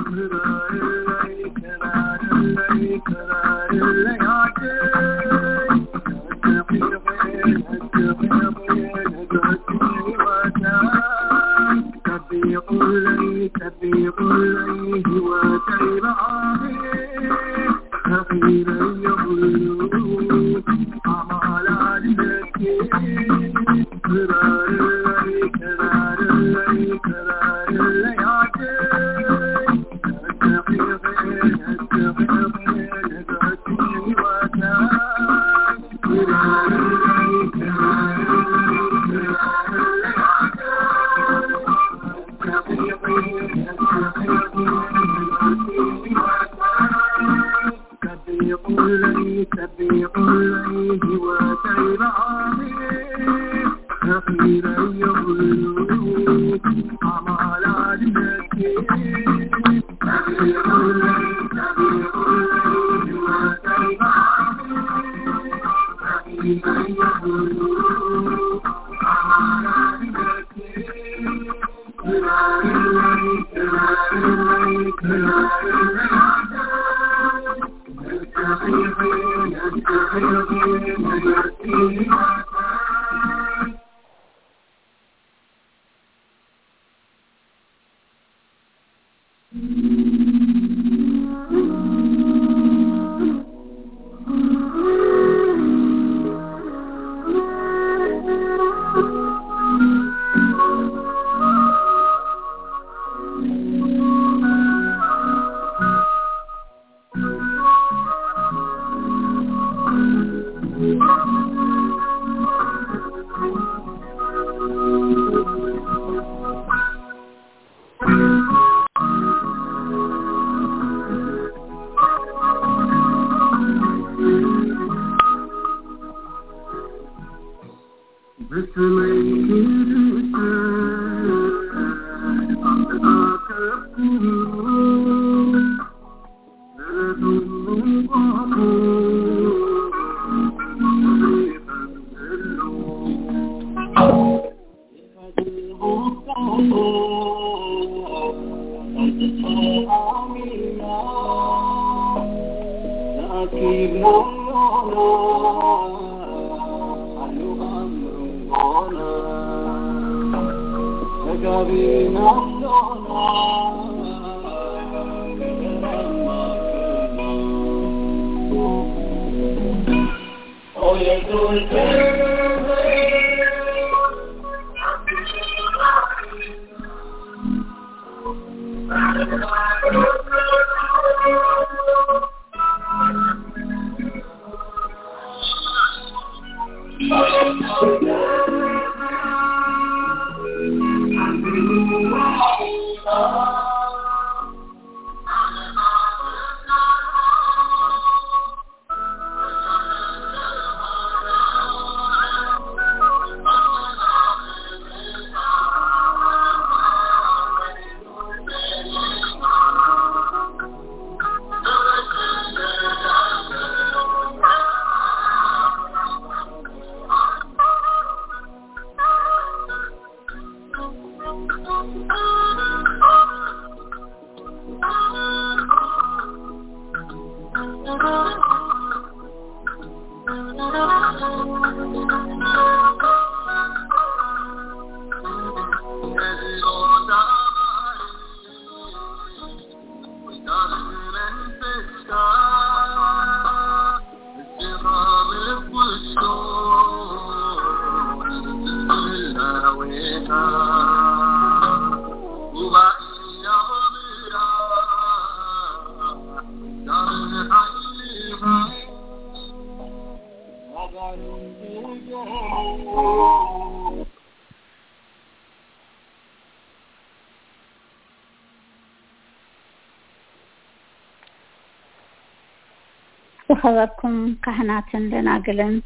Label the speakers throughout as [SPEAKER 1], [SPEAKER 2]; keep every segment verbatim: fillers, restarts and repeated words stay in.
[SPEAKER 1] وخذكم كهناتن لناقلن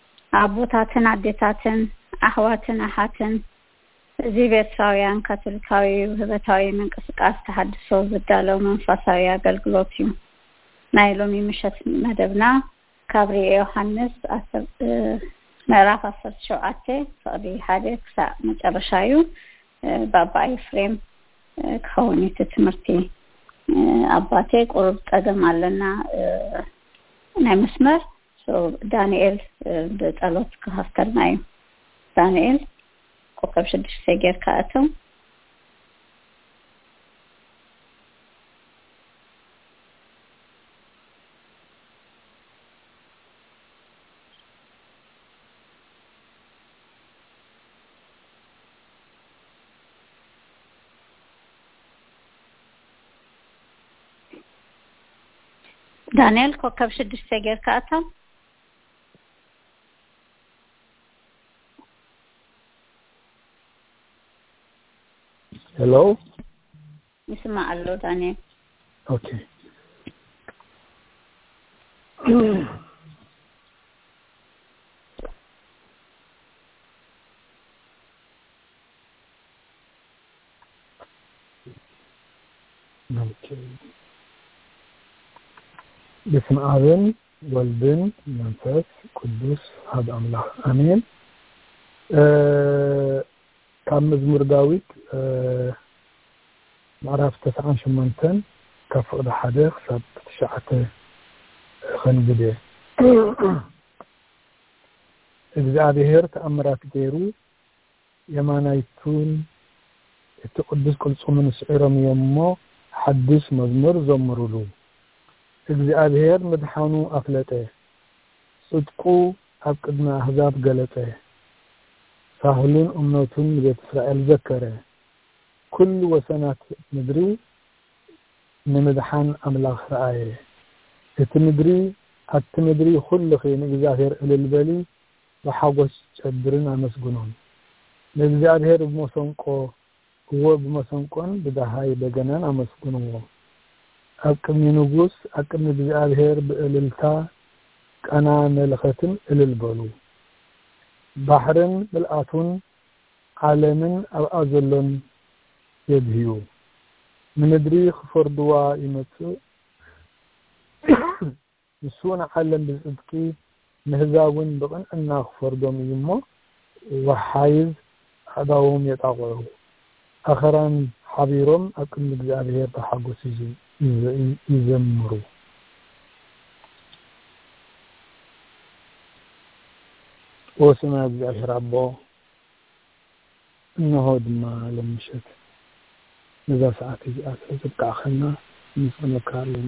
[SPEAKER 1] عبوتاتن عديتاتن أحواتن أحاتن زيبت راويان كاتوليكاوي وهبتاوي من قسقاس تحدثو بدالو منفاساوي أقلقلوتيو نايلومي مشت مدبنا كابري يوحنس مراف أصر شوعاتي فأبي حادي كسا مجرشايو بابا إفريم كخوني تتمرتي አባቴ ቁርብ ጠገም አለና ናይ መስመር ሶ ዳንኤል በጸሎት ከሀስተርናይ ዳንኤል ኮከብ ስድስት ሰገር ካአተው ዳንኤል ኮከብ ስድስት ሰገር ካአተው
[SPEAKER 2] Hello?
[SPEAKER 1] ይስማ አሎ ዳንኤል
[SPEAKER 2] Okay. Okay. بسم آبن والبن منفس قدوس هذا أملاح أمين أه كان مزمور داويد أه معرف تسعان شمانتن كفق حديث سب تشعته خنبده እግዚአብሔር ተአምራት ገይሩ የማናይቱን የተቀደስ ቁልጹምን ስዕረም የሞ ሐዲስ መዝሙር ዘምሩሉ እግዚአብሔር መድኃኑ አፍለጠ ጽድቁ ኣብ ቅድመ አሕዛብ ገለጠ ሳህሉን እምነቱን ቤተ እስራኤል ዘከረ ኩሉ ወሰናት ምድሪ ንምድሓን አምላኽ ረአየ እቲ ምድሪ አት ምድሪ ሁሉ ኸይን እግዚአብሔር እልልበሊ በሐጎስ ጨድርን አመስግኖን ለእግዚአብሔር በመሰንቆ ወብ መሰንቆን በዳሃይ በገናን አመስግኖ አቅም ንጉስ አቅም እግዚአብሔር በእልልታ ቀና መልኸትን እልልበሉ ባህርን ብልአቱን ዓለምን አብአዘሎን የብዩ ምድሪ خفردوا ይመጽ ንሱን ዓለም ብጽድቂ ምህዛውን በቀንና خفردوም ይሞ ወሐይዝ አዳውም የጣቀሩ አኸራን ሐቢሮም አቅም እግዚአብሔር በሐጎስ ይዘምሩ ወስማ እግዚአብሔር አቦ እነሆ ድማ ለምሸት ነዛ ሰዓት ይአስ ተቃኸና ንስነካለን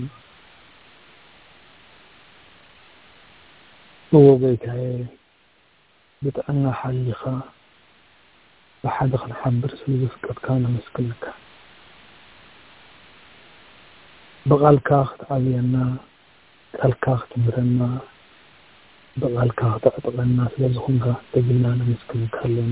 [SPEAKER 2] ወበይታይ በጣና ሐሊኻ በሐድ خنحبر ስለዝፍቀት ካነ መስከልካ በቃልካ ተዓብየና ቃልካ ትምረና በቃልካ ተጠቅለና ስለዝኹንካ ተግልና መስከልካለና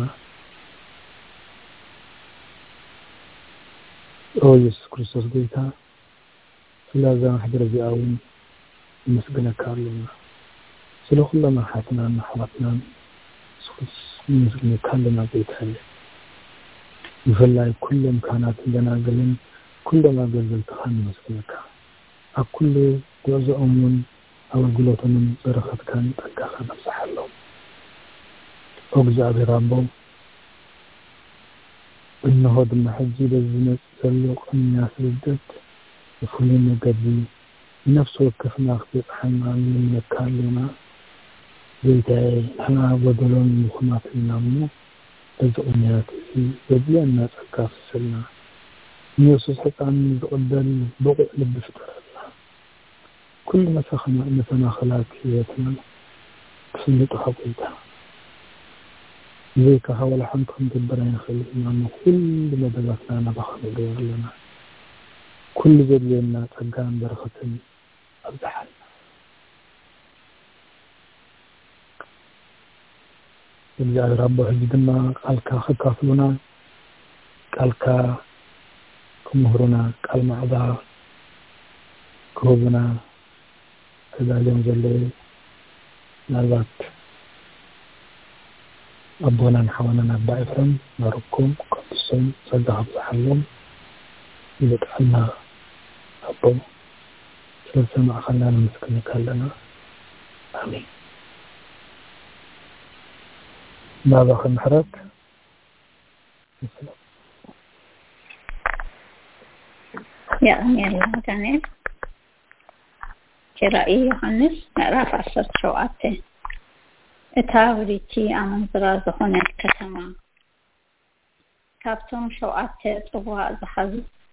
[SPEAKER 2] ኦ ኢየሱስ ክርስቶስ ጌታ ስለዛ ሐድር ዚአውን መስገነካለና ስለኹለማ ሐትናና ሐዋትና ሱስ መስገነካለና ጌታ ይፈላይ ኩሉም ካናት እንደናገልን ኩሉም አገልግል ተኻን መስገነካ አኩሉ ወዘኡሙን አገልግሎቱን ዘረኸት ካን ጠቃኸ ነፍሰሐለው እግዚአብሔር አቦ እነሆ ድማ ሕጂ በዝነጽ ዘሎ ቅንያ ስልደት የፍሉን ነገዲ ነፍስ ወከፍና ክፍጽሐና እንመካለና ጌታዬ አና ወደሎን ሙኽማትና ሞ በዝኡኛት በዚያና ጸካፍስልና ኢየሱስ ሕፃን ዝቅበል በቁዕ ልብ ፍጠረና ኩሉ መሰኽና መሰናኽላት ህይወትና ክፍልጡ ሐቆይታ ليك حول حنكم تبرين خلينا كل مدلتنا نبخل لنا كل ذلنا تقام برخة أبدحل إذا رب حجدنا قالك خكافلنا قالك كمهرنا قال معذا كروبنا كذا اليوم زلي نالبات أبونا نحوانا بعفرم ناركم قدسين صدها بزحلهم إذا تعلنا أبو سلسمع خلانا مسكنك لنا آمين ماذا أخي محرك
[SPEAKER 1] يا يلا دانيال كرائي يوحنس ምዕራፍ ዓሰርተ ሸውዓተ እታ ውሪቲ ኣመንዝራ ዝኾነት ከተማ ካብቶም ሸውዓተ ጽዋዕ ዝሓዙ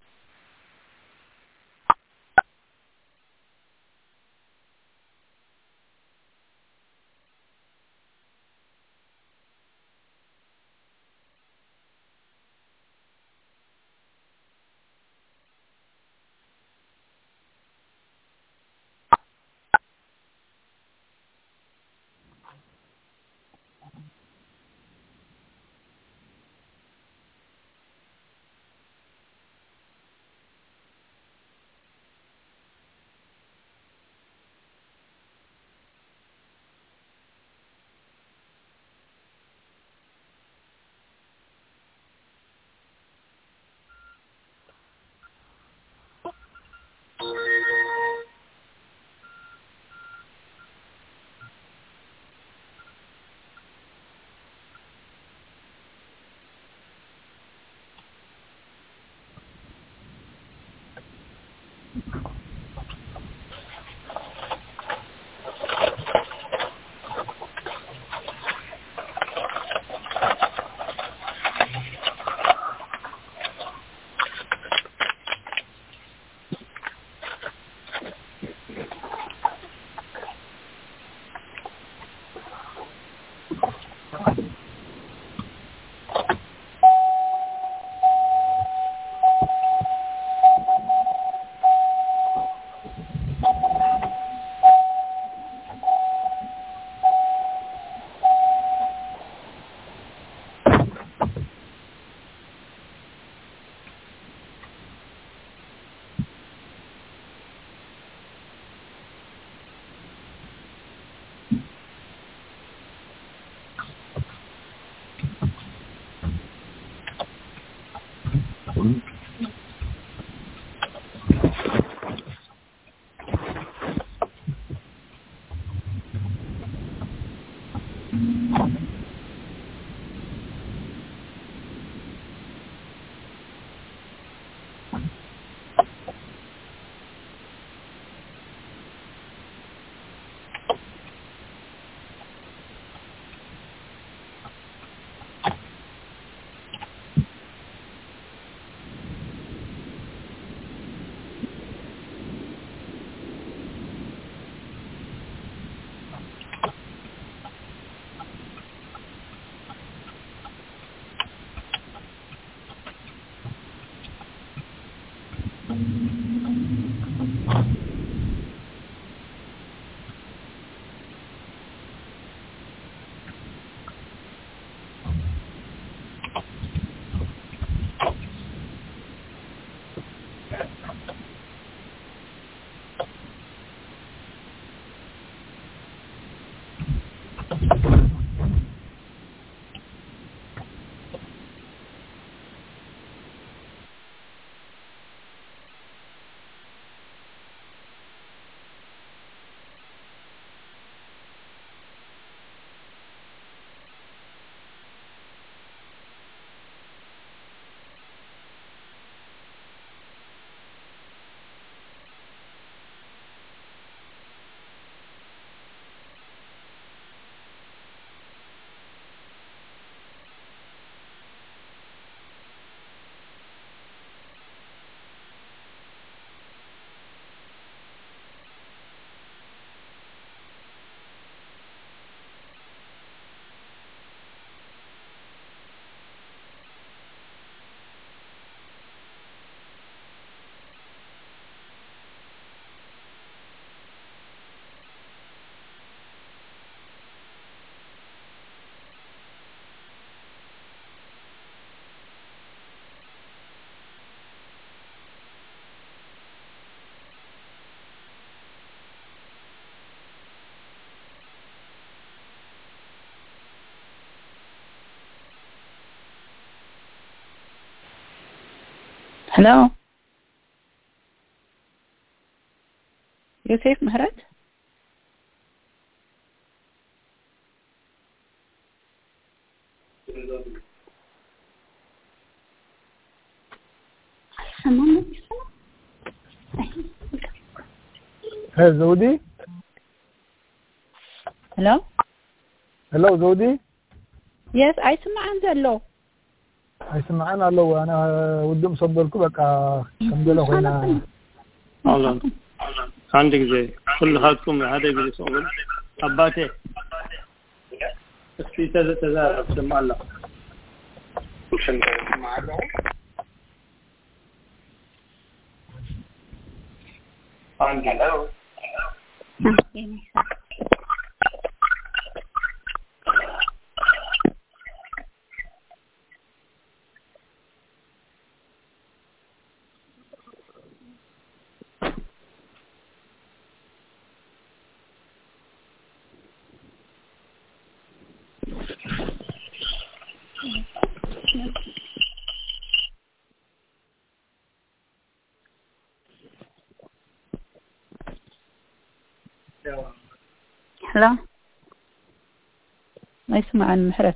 [SPEAKER 3] Hello. يوسف مهرت
[SPEAKER 1] سمعنا
[SPEAKER 2] هاي زودي
[SPEAKER 1] hello
[SPEAKER 2] hello زودي
[SPEAKER 1] yes أيسمع عن زلو
[SPEAKER 2] أيسمعنا لو أنا ودي مصدركم بقى كم جلو هنا
[SPEAKER 3] الله عندك زي كل هاتكم هذا يجلس أول أباتي في تزا تزا سمع الله
[SPEAKER 1] hello hello ما يسمع عن محرت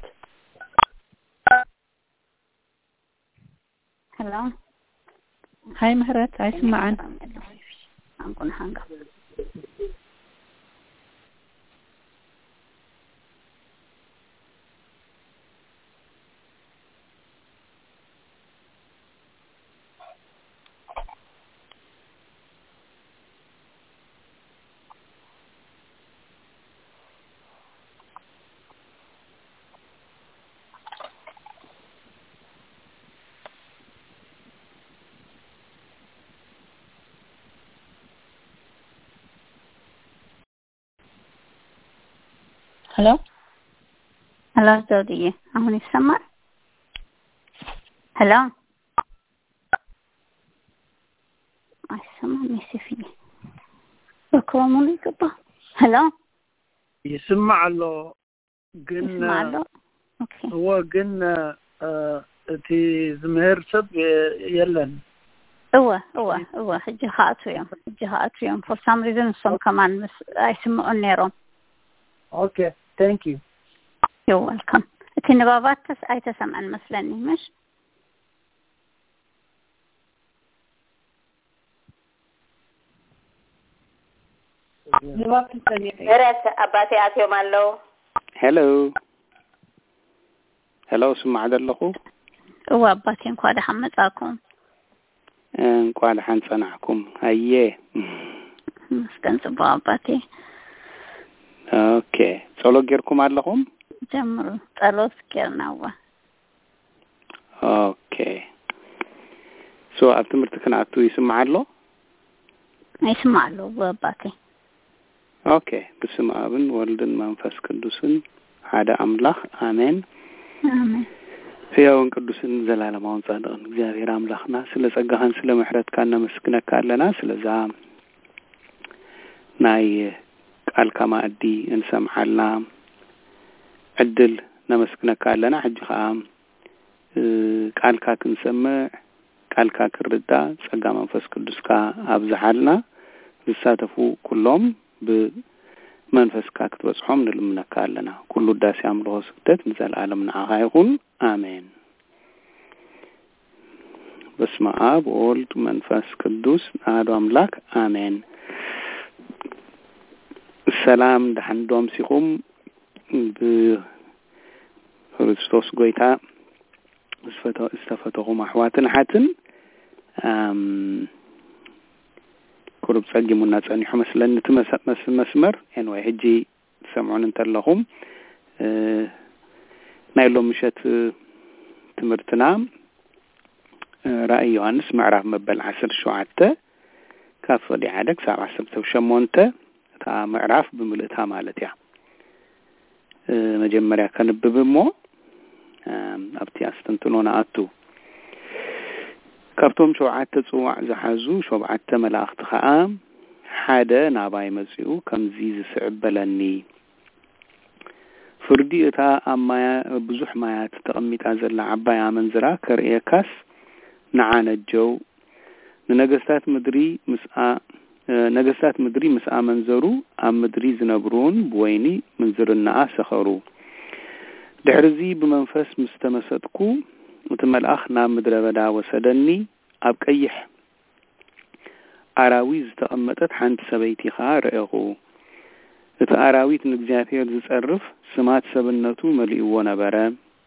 [SPEAKER 1] hello هاي محرت يسمع عن أنكون حنقة hello hello زودية أهون يسمع hello ما يسمع ميسفيني بكرامون يقبل hello
[SPEAKER 3] يسمع له قلنا
[SPEAKER 1] يسمع له أوكي
[SPEAKER 3] هو قلنا تي زمهر سب يلن
[SPEAKER 1] هو هو هو الجهات ويوم الجهات ويوم for some reason some كمان مس يسمعون نيرون
[SPEAKER 3] okay thank you
[SPEAKER 1] you're welcome كنا بابات تس أي تسمع مثلني مش
[SPEAKER 4] درس أباتي أتيو مالو
[SPEAKER 5] hello hello سمع دلخو
[SPEAKER 1] هو أباتي انقاد حمد أكون
[SPEAKER 5] انقاد حن صنعكم هيه
[SPEAKER 1] مسكن سبا أباتي
[SPEAKER 5] اوكي صلو غيركم علىكم
[SPEAKER 1] جمرو صلو سكرنا هو
[SPEAKER 5] اوكي سو أتمرتكن أتو يسمع له
[SPEAKER 1] يسمع له أباتي
[SPEAKER 5] اوكي بسم ابن ولدن منفس قدوسن هذا املاح امين
[SPEAKER 1] امين
[SPEAKER 5] فياون قدوسن زلالماون صادقن እግዚአብሔር አምላክና ስለ ጸጋህን ስለ ምሕረት ካና መስክነካ አለና ስለዛ ናይ ቃል ከማዲ እንሰምዓልና ዕድል ነመስክነካ አለና ሕጂኻ ቃልካ ክንሰምዕ ቃልካ ክርዳ ጸጋ መንፈስ ቅዱስካ አብዛሃልና ዝሳተፉ ኩሎም بمنفس كاكت وصحهم نلمنك لنا كل الداس يعملوه سبتت نزل عالمنا عغايقون آمين بسم آب وولد منفس قدوس نادو أملاك آمين السلام دحن دوم سيقوم بخريستوس قويتا استفتوهم أحواتن حاتن آمين كرب سجمونا تاني حمس لأن تمس مس مسمر يعني ويهجي سمعون انت لهم اه نايلهم مشت تمرتنا اه رأي يوحنس معرف مبل عشر شعته كافة دي عادك ساعة عشر توشمونته تا معرف بملئتها مالتها اه مجمريا كان ببمو اه أبتي أستنتلون أتو كابتم شوعات تصوع زحزو شوعات ملاخت خام حدا ناباي مزيو كم زيز سعبلني فردي اتا اما بزح ما تتقميت ازل عبايا منزرا كرئيكاس نعان الجو ننقستات مدري مساء نقستات مدري مساء منزرو ام مدري زنبرون بويني منزر النعا سخرو دعرزي بمنفس مستمسدكو متمل أخنا مدربدا وسدني أبكيح አራዊ ዝተቀመጠት ሓንቲ ሰበይቲ ኻ ረአኹ እቲ አራዊት ንእግዚአብሔር ዝጸርፍ ስማት ሰብነቱ መልእዎ ነበረ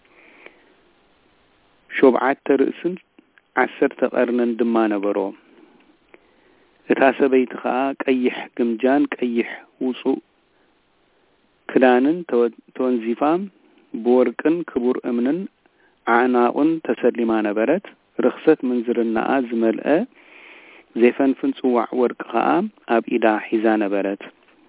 [SPEAKER 5] ሾብዓተ ርእስን ዓሰርተ ቀርነን ድማ ነበሮ እታ ሰበይቲ ኻ ቀይሕ ግምጃን ቀይሕ ውጹእ ክዳንን ተወንዚፋም በወርቅን ክቡር እምንን አዕናቁን ተሰሊማ ነበረት ርክሰት ምንዝርናኣ ዝመልአ ዘይፈንፍን ጽዋዕ ወርቅ ኸኣ ኣብ ኢዳ ሒዛ ነበረት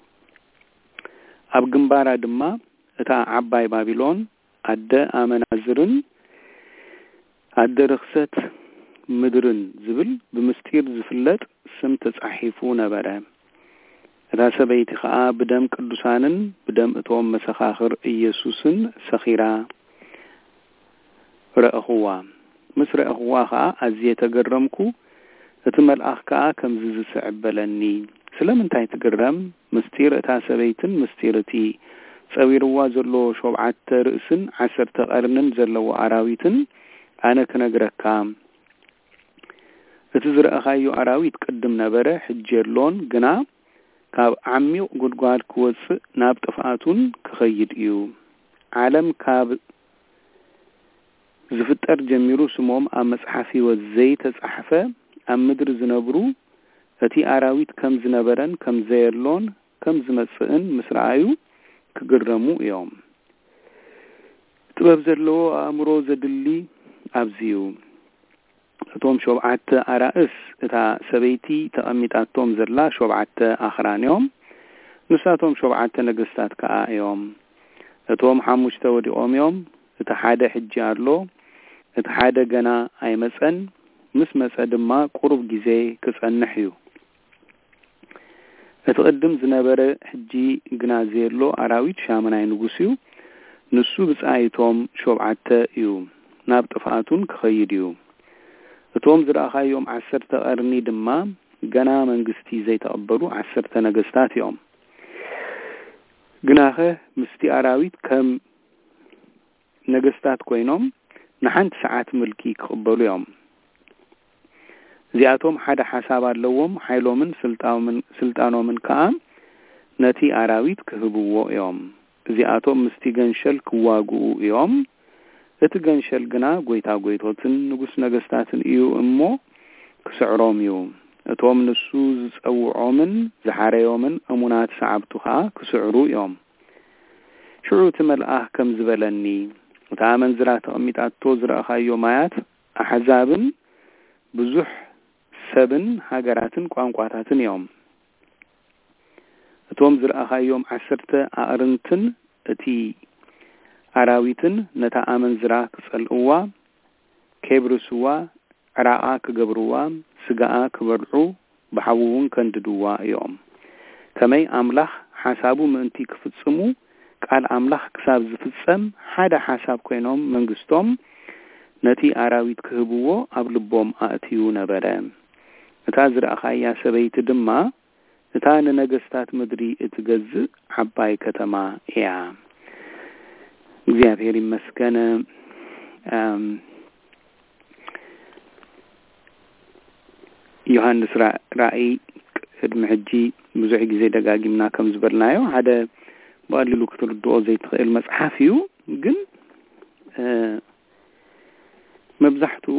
[SPEAKER 5] ኣብ ግንባራ ድማ እታ ዓባይ ባቢሎን ኣደ ኣመናዝርን ኣደ ርክሰት ምድርን ዝብል ብምስጢር ዝፍለጥ ስም ተጻሒፉ ነበረ እታ ሰበይቲ ኸኣ ብደም ቅዱሳንን ብደም እቶም መሰኻኽር ኢየሱስን ሰኺራ ረአኹዋ ምስ ረአኹዋ ኸኣ ኣዝየ ተገረምኩ እቲ መልአኽ ኸኣ ከምዚ ዝስዕበለኒ ስለምንታይ ትግረም ምስጢር እታ ሰበይትን ምስጢር እቲ ጸዊርዋ ዘሎ ሾብዓተ ርእስን ዓሰርተ ቀርንን ዘለዎ አራዊትን ኣነ ክነግረካ እቲ ዝረአኻዮ አራዊት ቅድም ነበረ ሕጀሎን ግና ካብ ዓሚቕ ጉድጓድ ክወፅእ ናብ ጥፍኣቱን ክኸይድ እዩ ዓለም ካብ ዝፍጠር ጀሚሩ ስሞም ኣብ መጽሓፍ ሕይወት ዘይተጻሕፈ ኣብ ምድሪ ዝነብሩ እቲ አራዊት ከም ዝነበረን ከም ዘየሎን ከም ዝመጽእን ምስራዩ ክግረሙ እዮም ጥበብ ዘለዎ አእምሮ ዘድሊ ኣብዚዩ እቶም ሾብዓተ አራእስ እታ ሰበይቲ ተቐሚጣቶም ዘላ ሾብዓተ ኣኽራንዮም ንሳቶም ሾብዓተ ነገስታት ከዓ እዮም እቶም ሓሙሽተ ወዲኦም እዮም እቲ ሓደ ሕጂ ኣሎ እቲ ሓደ ገና ኣይመጸን ምስ መጸ ድማ ቁሩብ ግዜ ክጸንሕ እዩ እቲ ቅድም ዝነበረ ሕጂ ግና ዘየሎ አራዊት ሻመናይ ንጉስ እዩ ንሱ ብጻይቶም ሾብዓተ እዩ ናብ ጥፍኣቱን ክኸይድ እዩ እቶም ዝረአኻዮም ዓሰርተ ቀርኒ ድማ ገና መንግስቲ ዘይተቀበሉ ዓሰርተ ነገስታት እዮም ግናኸ ምስቲ አራዊት ከም ነገስታት ኮይኖም ንሓንቲ ሰዓት ምልኪ ክቕበሉ እዮም እዚኣቶም ሓደ ሓሳብ ኣለዎም ሓይሎምን ስልጣኖምን ስልጣኖምን ከዓ ነቲ አራዊት ክህብዎ እዮም እዚኣቶም ምስቲ ገንሸል ክዋግኡ እዮም እቲ ገንሸል ግና ጎይታ ጎይቶትን ንጉስ ነገስታትን እዩ እሞ ክስዕሮም እዩ እቶም ንሱ ዝጸውዖምን ዝሓረዮምን እሙናት ሰዓብቱ ከዓ ክስዕሩ እዮም ሽዑ ትመልአህ ከም ዝበለኒ እታ መንዝራ ተቐሚጣቶ ዝረአኻዮ ማያት ኣሕዛብን ብዙሕ ሰብን ሃገራትን ቋንቋታትን እዮም እቶም ዝረአኻዮም ዓሰርተ ኣዕርንትን እቲ አራዊትን ነታ አመንዝራ ክጸልእዋ ከብርስዋ ዕራቃ ክገብርዋ ስጋኣ ክበልዑ ብሓውውን ከንድድዋ እዮም ከመይ አምላኽ ሓሳቡ ምእንቲ ክፍጽሙ ቃል አምላኽ ክሳብ ዝፍጸም ሓደ ሓሳብ ኮይኖም መንግስቶም ነቲ አራዊት ክህብዎ ኣብ ልቦም ኣእትዩ ነበረ እታ ዝረአኻያ ሰበይቲ ድማ እታ ንነገስታት ምድሪ እትገዝእ ዓባይ ከተማ እያ እግዚአብሔር ይመስገን ዮሐንስ ራእይ ቅድሚ ሕጂ ብዙሕ ግዜ ደጋጊምና ከም ዝበልናዮ ሓደ በቀሊሉ ክትርድኦ ዘይትኽእል መጽሓፍ እዩ ግን መብዛሕትኡ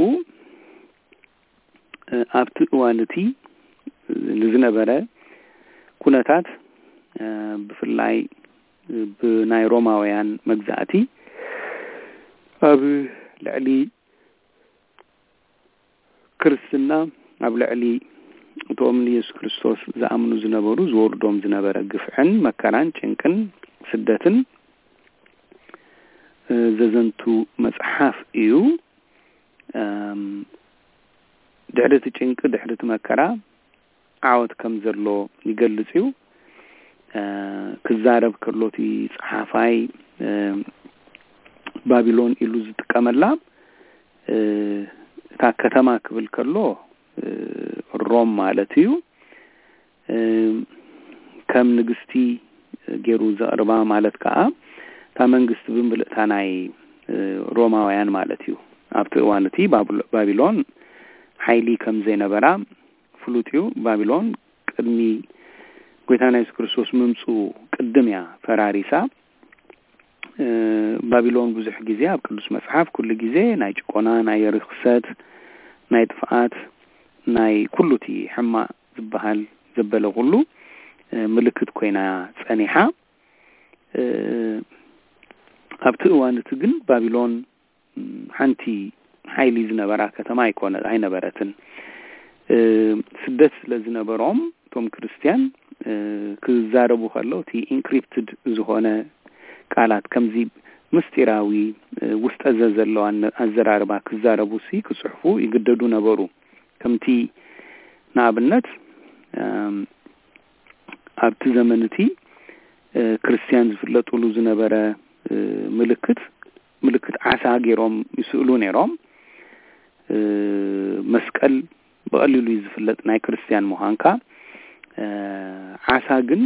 [SPEAKER 5] ኣብቲ እዋንቲ ንዝነበረ ኩነታት ብፍላይ ብናይ ሮማውያን መግዛእቲ ኣብ ልዕሊ ክርስትና ኣብ ልዕሊ እቶም ኢየሱስ ክርስቶስ ዝኣምኑ ዝነበሩ ዝወርዶም ዝነበረ ግፍዕን መከራን ጭንቅን ስደትን ዘዘንቱ መጽሓፍ እዩ ድሕሪ እቲ ጭንቂ ድሕሪ እቲ መከራ ዓወት ከም ዘሎ ይገልጽ እዩ ክዛረብ ከሎቲ ጸሓፋይ ባቢሎን ኢሉ ዝጥቀመላ እታ ከተማ ክብል ከሎ ሮም ማለት እዩ ከም ንግስቲ ገይሩ ዘቕርባ ማለት ከዓ ታ መንግስቲ ብምልእታ ናይ ሮማውያን ማለት እዩ ኣብቲ እዋን እቲ ባቢሎን ሓይሊ ከም ዘይነበራ ፍሉትዩ ባቢሎን ቅድሚ ጎይታና ኢየሱስ ክርስቶስ ምምጹ ቅድምያ ፈራሪሳ ባቢሎን ብዙሕ ጊዜ ኣብ ቅዱስ መጽሓፍ ኩሉ ጊዜ ናይ ጭቆና ናይ ርክሰት ናይ ጥፍኣት ናይ ኩሉቲ ሕማ ዝበሃል ዘበለ ሁሉ ምልክት ኮይና ጸኒሓ ኣብቲ እዋን እቲ ግን ባቢሎን ሓንቲ ሓይሊ ዝነበራ ከተማ አይኮነ አይነበረትን ስደት ስለዝነበሮም ቶም ክርስቲያን ክዛረቡ ከለው ቲ ኢንክሪፕትድ ዝሆነ ቃላት ከምዚ ምስጢራዊ ውስጥ ዘዘለው አዘራርባ ክዛረቡ ሲ ክጽሕፉ ይግደዱ ነበሩ ከምቲ ናብነት ኣብቲ ዘመንቲ ክርስቲያን ዝፍለጡሉ ዝነበረ ምልክት ምልክት ዓሳ ገይሮም ይስእሉ ነይሮም መስቀል በቀሊሉ ይዝፍለጥ ናይ ክርስቲያን መሃንካ ዓሳ ግን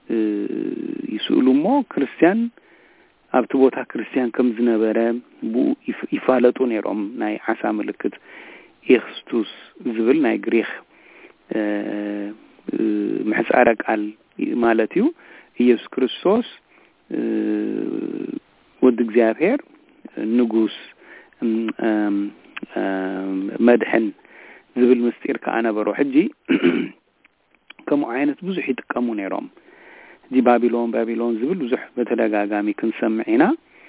[SPEAKER 5] ይስእሉሞ ክርስቲያን ኣብቲ ቦታ ክርስቲያን ከም ዝነበረ ቡ ይፋለጡ ነይሮም ናይ ዓሳ ምልክት ኢክስቱስ ዝብል ናይ ግሪክ ምሕጻረ ቃል ማለት እዩ ኢየሱስ ክርስቶስ ወድ እግዚአብሔር ንጉስ መድህን ዝብል ምስጢር ከአነበሮ ሕጂ ከም አይነት ብዙሕ ይጥቀሙ ነይሮም ጂ ባቢሎን ባቢሎን ዝብል ብዙሕ በተደጋጋሚ ክንሰምዒና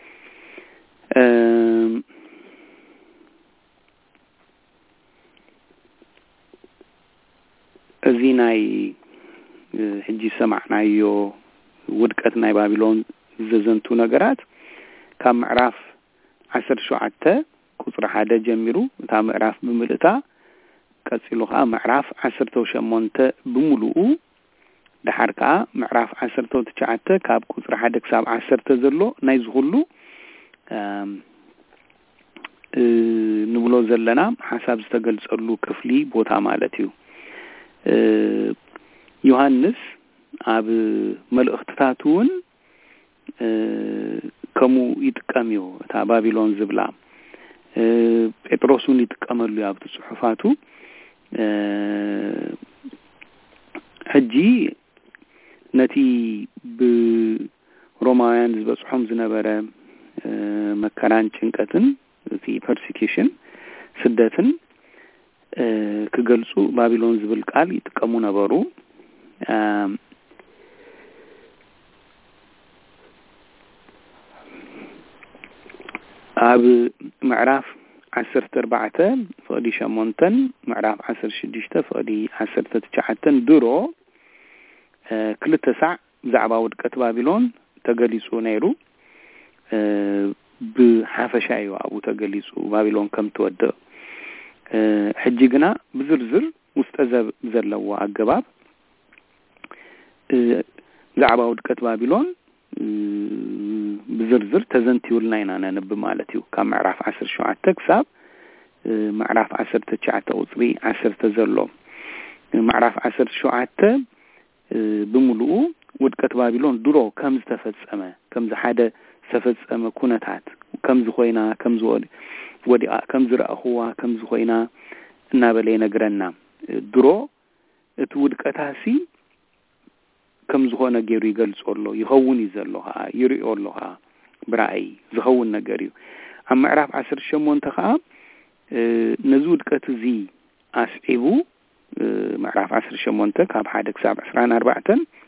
[SPEAKER 5] እዚ ናይ ሕጂ ሰማዕናዮ ውድቀት ናይ ባቢሎን ዘዘንቱ ነገራት ካብ ምዕራፍ عشرة ሸውዓተ ቁጥር ሓደ ጀሚሩ እታ ምዕራፍ ብምልእታ ቀጽሉኻ ምዕራፍ عشرة ሸሞንተ ብምሉኡ ድሓርካ ምዕራፍ عشرة ትሽዓተ ካብ ቁጥር ሓደ ክሳብ عشرة ዘሎ ናይ ዝሁሉ ንብሎ ዘለና ሓሳብ ዝተገልጸሉ ክፍሊ ቦታ ማለት እዩ ዮሐንስ ኣብ መልእኽትታቱን ከሙ ይጥቀምዩ እታ ባቢሎን ዝብላ ጴጥሮስን ይጥቀመሉ ኣብ ጽሑፋቱ ሕጂ ነቲ ብሮማውያን ዝበጽሖም ዝነበረ መከራን ጭንቀትን እቲ ፐርሲኪዩሽን ስደትን ክገልጹ ባቢሎን ዝብል ቃል ይጥቀሙ ነበሩ ኣብ ምዕራፍ عشرة أربعة فقدي شمونتن معرف عشرة شديشته فقدي عشرة تشعتن درو أه كل تسع زعبا ودكت بابلون تجلسوا نيرو أه بحافشايو أبو تجلسوا بابلون كم تود أه حجيجنا بزرزر مستزب زرلوا عجباب أه زعبا ودكت بابلون بزرزر تزنتيو لنا أنا نب مالتيو كم معرف عشر شعات تكسب معرف عشر تشعات وصري عشر تزلو معرف عشر شعات بملؤ ودكت بابلون درو كم استفدت أما كم زحادة استفدت أما كونتات كم زخوينا كم زود ودي كم زرع أخوه كم زخوينا نابلينا جرنا درو تودكتاسي كم زخونا جيري جلس الله يهون يزلها يري الله برأي زخون نجاريو أما عرف عشر شمون تخاب نزود كتزي أسئبو معرف عشر شمون تخاب حدك سبع عشران أربعة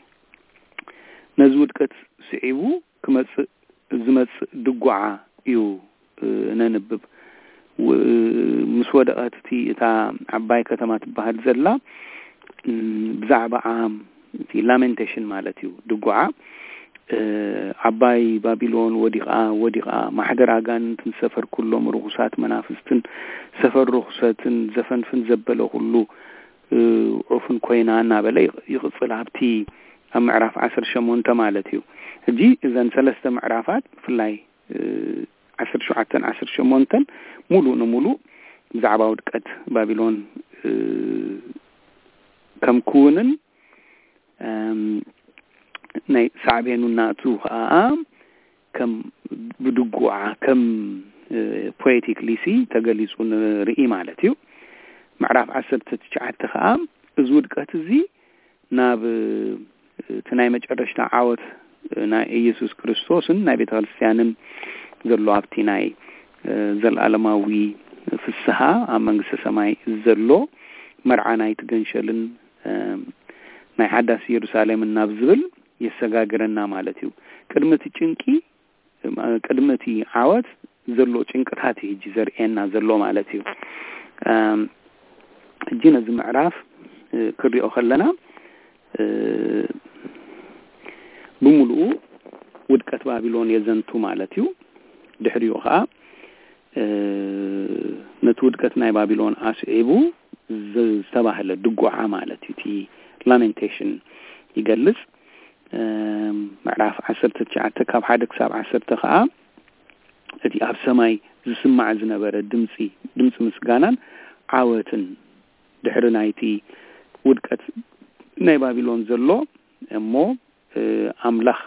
[SPEAKER 5] نزود كت سئبو كم زمت دقعة يو ننبب ومسودات تي تا عباي كتمات بهاد زلا بزعبة عام في lamentation مالتيو دقعة عباي بابلون وديقا وديقا ما حدر عقان تنسفر كلهم رخصات منافستن سفر رخصات زفن فن زبلو كله عفن كوينا نابلا يغصل عبتي معرف عشر شمون تمالتيو هجي إذن ثلاثة معرفات في الله عشر شعاتن عشر شمونتن مولو نمولو زعبا ودكت بابلون كم كونن ناي صعبينو ناتو ها كم بدقوعة كم poetically سي تجلسون رئي مالتيو معرف عشر تتشعت خام እዝውድቀት እዚ ናብ ትናይ መጨረሻ ዓወት ናይ ኢየሱስ ክርስቶስን ናይ ቤተ ክርስቲያንን ዘሎ ኣብቲ ናይ ዘለዓለማዊ ፍስሓ ኣብ መንግስተ ሰማይ ዘሎ መርዓ ናይ ትገንሸልን ናይ ሓዳስ ኢየሩሳሌም ናብ ዝብል የሰጋግረና ማለት እዩ ቅድመቲ ጭንቂ ቅድመቲ ዓወት ዘሎ ጭንቅታት ሂጂ ዘርኤና ዘሎ ማለት እዩ እጂ ነዚ ምዕራፍ ክሪኦ ከለና ብሙሉኡ ውድቀት ባቢሎን የዘንቱ ማለት እዩ ድሕሪኡ ከዓ ነቲ ውድቀት ናይ ባቢሎን ኣስዒቡ ዝተባህለ ድጓዓ ማለት እዩ እቲ ላሜንቴሽን ይገልጽ ምዕራፍ ዓሰርተ ትሽዓተ ካብ ሓደ ክሳብ ዓሰርተ ከዓ እቲ ኣብ ሰማይ ዝስማዕ ዝነበረ ድምጺ ድምጺ ምስጋናን ዓወትን ድሕሪ ናይቲ ውድቀት ናይ ባቢሎን ዘሎ እሞ ኣምላኽ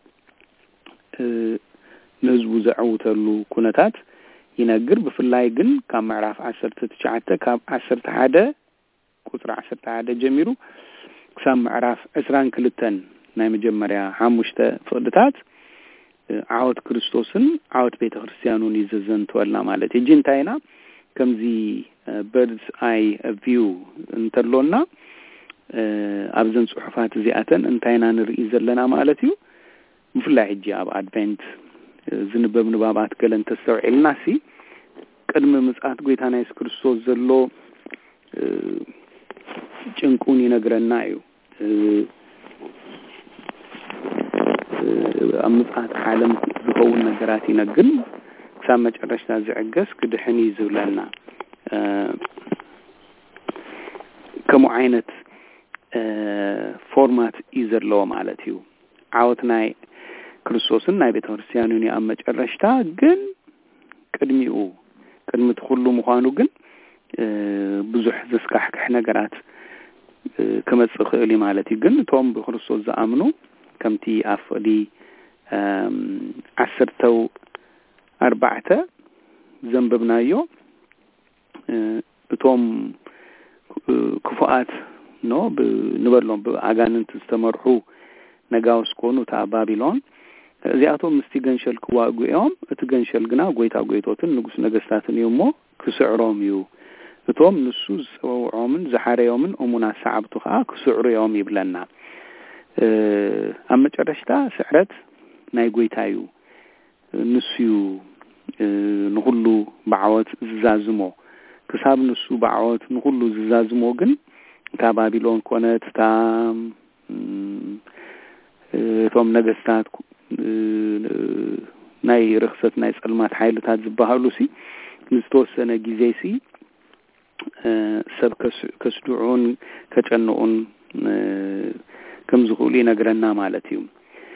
[SPEAKER 5] ንህዝቡ ዘዕውተሉ ኩነታት ይነግር ብፍላይ ግን ካብ ምዕራፍ ዓሰርተ ትሽዓተ ካብ ዓሰርተ ሓደ ቁጥሪ ዓሰርተ ሓደ ጀሚሩ ክሳብ ምዕራፍ ዕስራን ክልተን ናይ መጀመርያ ሓሙሽተ ፍቅድታት ዓወት ክርስቶስን ዓወት ቤተ ክርስቲያኑን ይዘዘንተወልና ማለት እዩ ጅንታይና ከምዚ bird's eye view እንተሎና ኣብዘን ጽሑፋት እዚኣተን እንታይና ንርኢ ዘለና ማለት እዩ ብፍላይ ሕጂ ኣብ ኣድቨንት ዝንበብ ንባባት ገለን ተስተውዒልናሲ ቅድሚ ምጽኣት ጎይታና ኢየሱስ ክርስቶስ ዘሎ ጭንቁን ይነግረና እዩ ኣብ ምጽኣት ዓለም ዝኸውን ነገራት ይነግን ክሳብ መጨረሻ ዝዕገስ ክድሕኒ ዝብለና ከምኡ ዓይነት ፎርማት እዩ ዘለዎ ማለት እዩ ዓወት ናይ ክርስቶስን ናይ ቤተ ክርስቲያኑን ኣብ መጨረሻ ግን ቅድሚኡ ቅድሚት ኩሉ ምዃኑ ግን ብዙሕ ዘስካሕክሕ ነገራት ከመጽእ ክእል ማለት እዩ ግን እቶም ብክርስቶስ ዝኣምኑ ከምቲ ኣፍዲ ዓሰርተው ኣርባዕተ ዘንበብናዮ እቶም ክፉኣት ኖ ንበሎም ብኣጋንንት ዝተመርሑ ነጋውስ ኮኑ ታ ባቢሎን እዚኣቶም ምስቲ ገንሸል ክዋግኡ እዮም እቲ ገንሸል ግና ጎይታ ጎይቶትን ንጉስ ነገስታትን እዮም ሞ ክስዕሮም እዩ እቶም ንሱ ዝፀውዖምን ዝሓረዮምን እሙና ሰዓብቱ ከዓ ክስዕሩ እዮም ይብለና ኣብ መጨረሻ ስዕረት ናይ ጎይታ እዩ ንሱ ንሁሉ ባዕወት ዝዛዝሞ ክሳብ ንሱ ባዕወት ንሁሉ ዝዛዝሞ ግን ታ ባቢሎን ኮነት ታ እቶም ነገስታት ናይ ርክሰት ናይ ጸልማት ሓይልታት ዝበሃሉ ሲ ንዝተወሰነ ግዜ ሲ ሰብ ከስዱዑን ከጨንኡን ከም ዝኽእሉ ይነግረና ማለት እዩ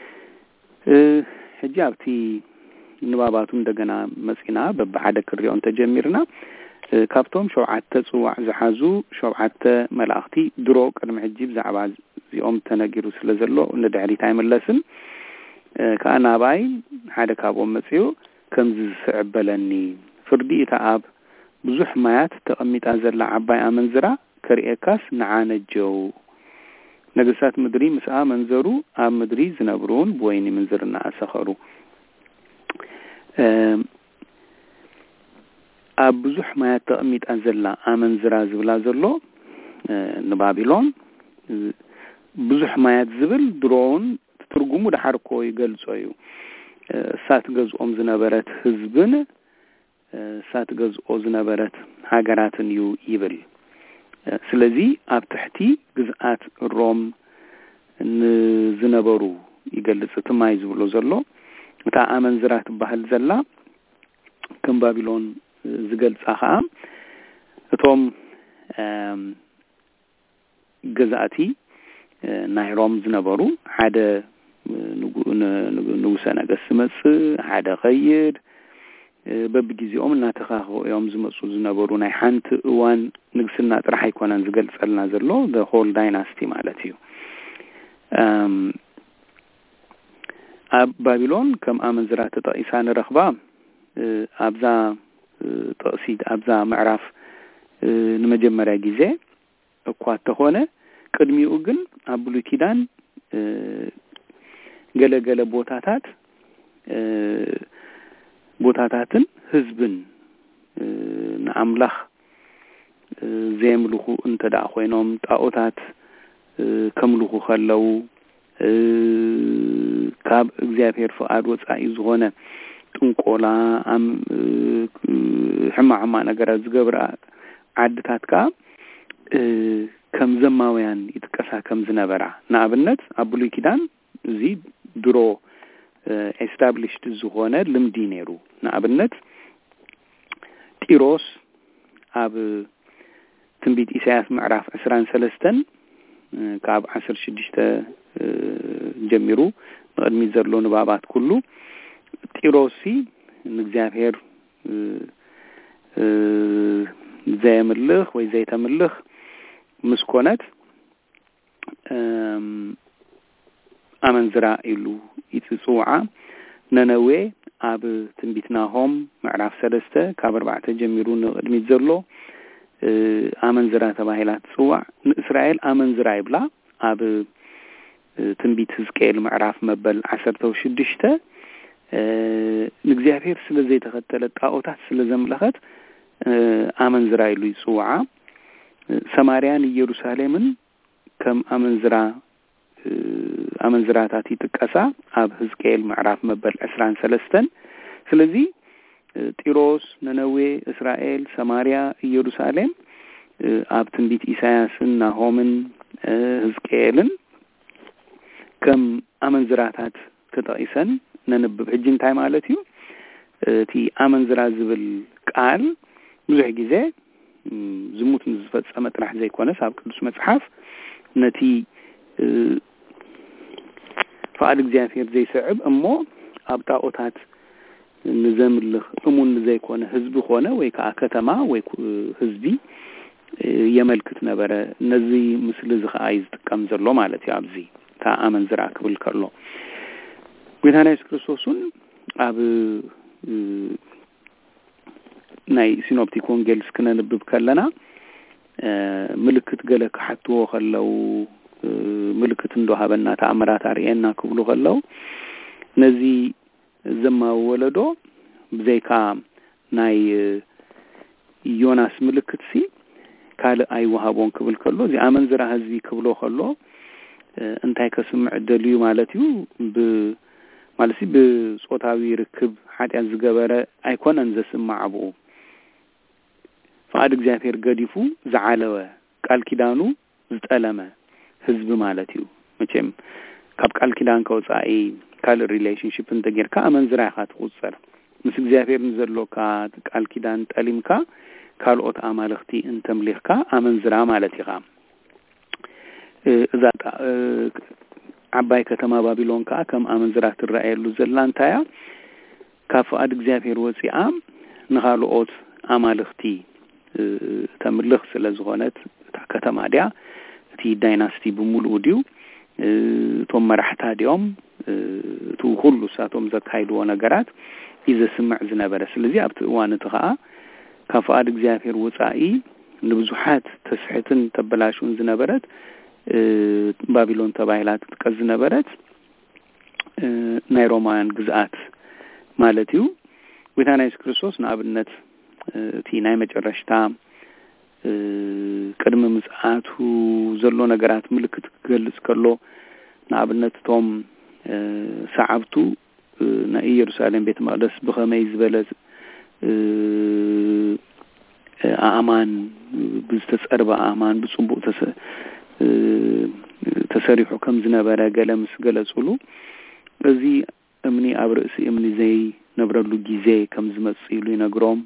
[SPEAKER 5] ሕጂ ኣብቲ ንባባቱ እንደገና መጽና በብሓደ ክሪኦን ተጀሚርና ካብቶም ሸውዓተ ጽዋዕ ዝሓዙ ሸውዓተ መላእኽቲ ድሮ ቅድሚ ሕጂ ብዛዕባ እዚኦም ተነጊሩ ስለ ዘሎ ንድሕሪት ኣይመለስን ከኣናባይ ሓደ ካብኦም መጽኡ ከምዚ ዝስዕበለኒ ፍርዲ እታ ኣብ ብዙሕ ማያት ተቐሚጣ ዘላ ዓባይ ኣመንዝራ ከሪኤካስ ንዓነጀው ነገስታት ምድሪ ምስኣ መንዘሩ ኣብ ምድሪ ዝነብሩን ብወይኒ መንዝርና ኣሰኸሩ ኣብ ብዙሕ ማያት ተቐሚጣ ዘላ ኣመንዝራ ዝብላ ዘሎ ንባቢሎን ብዙሕ ማያት ዝብል ድሮውን ትርጉሙ ዳሓርኮ ይገልጾ እዩ ሳት ገዝኦም ዝነበረት ህዝብን ሳት ገዝኦ ዝነበረት ሃገራትን እዩ ይብል ስለዚ ኣብ ትሕቲ ግዝኣት ሮም ንዝነበሩ ይገልጽ ትማይ ዝብሎ ዘሎ እታ ኣመንዝራ ትባህል ዘላ ከም ባቢሎን ዝገልጻ ከዓ እቶም ገዛእቲ ናይ ሮም ዝነበሩ ሓደ ንጉሰ ነገስት መጽእ ሓደ ኸይድ በብግዚኦም እናተኻኽኦም ዝመጹ ዝነበሩ ናይ ሓንቲ እዋን ንግስና ጥራሕ ኣይኮነን ዝገልጸልና ዘሎ the whole dynasty ማለት እዩ ኣብ ባቢሎን ከም ኣመንዝራ ተጠቂሳ ንረኽባ ኣብዛ ጠቕሲት ኣብዛ ምዕራፍ ንመጀመርያ ግዜ እኳ ተሆነ ቅድሚኡ ግን ኣብ ብሉይ ኪዳን ገለገለ ቦታታት ቦታታትን ህዝብን ንኣምላኽ ዘምልኹ እንተዳ ኮይኖም ጣዖታት ከምልኹ ከለው ካብ እግዚአብሔር ፍቃድ ወጻኢ ዝኾነ ጥንቆላ አም ሕማዕማ ነገራት ዝገብራ ዓድታትካ ከም ዘማውያን ይጥቀሳ ከም ዝነበራ ንኣብነት ኣብ ብሉይ ኪዳን እዚ ድሮ established ዝኾነ ልምዲ ነይሩ ንኣብነት ጢሮስ ኣብ ትንቢት ኢሳይያስ ምዕራፍ عشرين وثلاثين ካብ عشرة وستة ጀሚሩ ቅድሚ ዘሎ ንባባት ኩሉ ጢሮሲ ንእግዚአብሔር ዘይምልኽ ወይ ዘይተምልኽ مسكونات أمنزرا إلو يتسوعا ننوي أب تنبيتناهم معرف سلسته كابر بعد جميرون الميزرلو أمنزرا تباهيلات سوع إسرائيل أمنزرا يبلا أب تنبيت سكيل معرف مبل عشرة وشدشته نجزيافير سلزي تختلت أوتات سلزم لخت أمنزرا إلو يسوعا سماريان يروساليمن كم أمنزرا أمنزراتاتي تكاسا أب هزكيل معرف مبل عشرين وثلاثين سلزي تيروس ننوي إسرائيل سماريا يروساليم أب تنبيت إساياس ناهومن هزكيلن كم أمنزراتات تتعيسن ننبب حجين تايمالتيو تي أمنزرا زبل قال بزح جزي زموت نزفت سمت راح زي كونه ساب كدوس مصحف نتي فعل እግዚአብሔር زي صعب امو ابطا اوتات نزملخ امون زي كونه حزب ሆነ ወይ ከከተማ ወይ ህዝቢ የመልክት ነበረ እነዚህ ምስል ዝኸአይዝ ተቀም ዘሎ ማለት ያብዚ ታአመን ዝራ ክብል ከሎ ጌታና ኢየሱስ ክርስቶስን አብ ናይ ሲኖፕቲክ ወንጌል ስክነንብብ ከለና ምልክት ገለ ከሐትዎ ከለው ምልክት እንደሃበና ተአምራት አርኤና ክብሉ ከለው ነዚ ዘማው ወለዶ በዘይካ ናይ ዮናስ ምልክት ሲ ካለ አይ ወሃቦን ክብል ከሎ እዚ አመንዝራ ህዝቢ ክብሎ ከሎ እንታይ ከስምዕ ደልዩ ማለትዩ ብ ማለሲ በጾታዊ ርክብ ኃጢያ ዝገበረ አይኮነን ዘስማዕቡ فعاد እግዚአብሔር ገዲፉ ዘዓለወ ቃል ኪዳኑ ዝጠለመ ህዝብ ማለትዩ መቼም ካብ ቃል ኪዳን ከውጻኢ ካል ሪሌሽንሺፕ እንተገርካ አመንዝራ ያኻት ቁጽር ምስ እግዚአብሔር ንዘሎካ ቃል ኪዳን ጠሊምካ ካልኦት አማልኽቲ እንተምሊኽካ አመንዝራ ማለት ይኻ እዛ ዓባይ ከተማ ባቢሎን ካ ከም አመንዝራ ትራኤሉ ዘላንታያ ካፍአድ እግዚአብሔር ወፂአ ንኻልኦት አማልኽቲ ተምልኽ ስለዝኾነት ከተማ ዲያ እቲ ዳይናስቲ በሙሉ ዲው ቶም መራሕታ ዲዮም ቱ ሁሉ ሳቶም ዘካይድዎ ነገራት ይዘስምዕ ዝነበረ ስለዚህ ኣብቲ እዋን ተኻ ካፍአድ እግዚአብሔር ወፃኢ ንብዙሓት ተስሕትን ተበላሹን ዝነበረት ባቢሎን ተባይላት ተቀዝ ነበረት ናይ ሮማውያን ግዛት ማለትዩ ጌታና ኢየሱስ ክርስቶስ ንኣብነት እቲ ናይ መጨረሽታ ቅድመ ምጽአቱ ዘሎ ነገራት ምልክት ገልጽ ከሎ ንኣብነት ቶም ሰዓብቱ ናይ ኢየሩሳሌም ቤተ መቅደስ ብኸመይ ዝበለጽ አማን ብዝተጸርበ አማን ብጽቡቅ ተሰ ተሰሪሑ ከም ዝነበረ ገለምስ ገለጹሉ እዚ እምኒ ኣብ ርእሲ እምኒ ዘይ ነብረሉ ጊዜ ከም ዝመጽእ ኢሉ ይነግሮም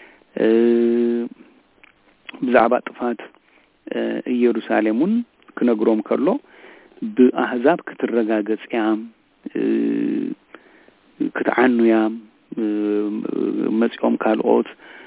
[SPEAKER 5] ብዛዕባ ጥፋት ኢየሩሳሌሙን ክነግሮም ከሎ ብአሕዛብ ክትረጋገጽ ያም ክትዓኑያ መጽኦም ካልኦት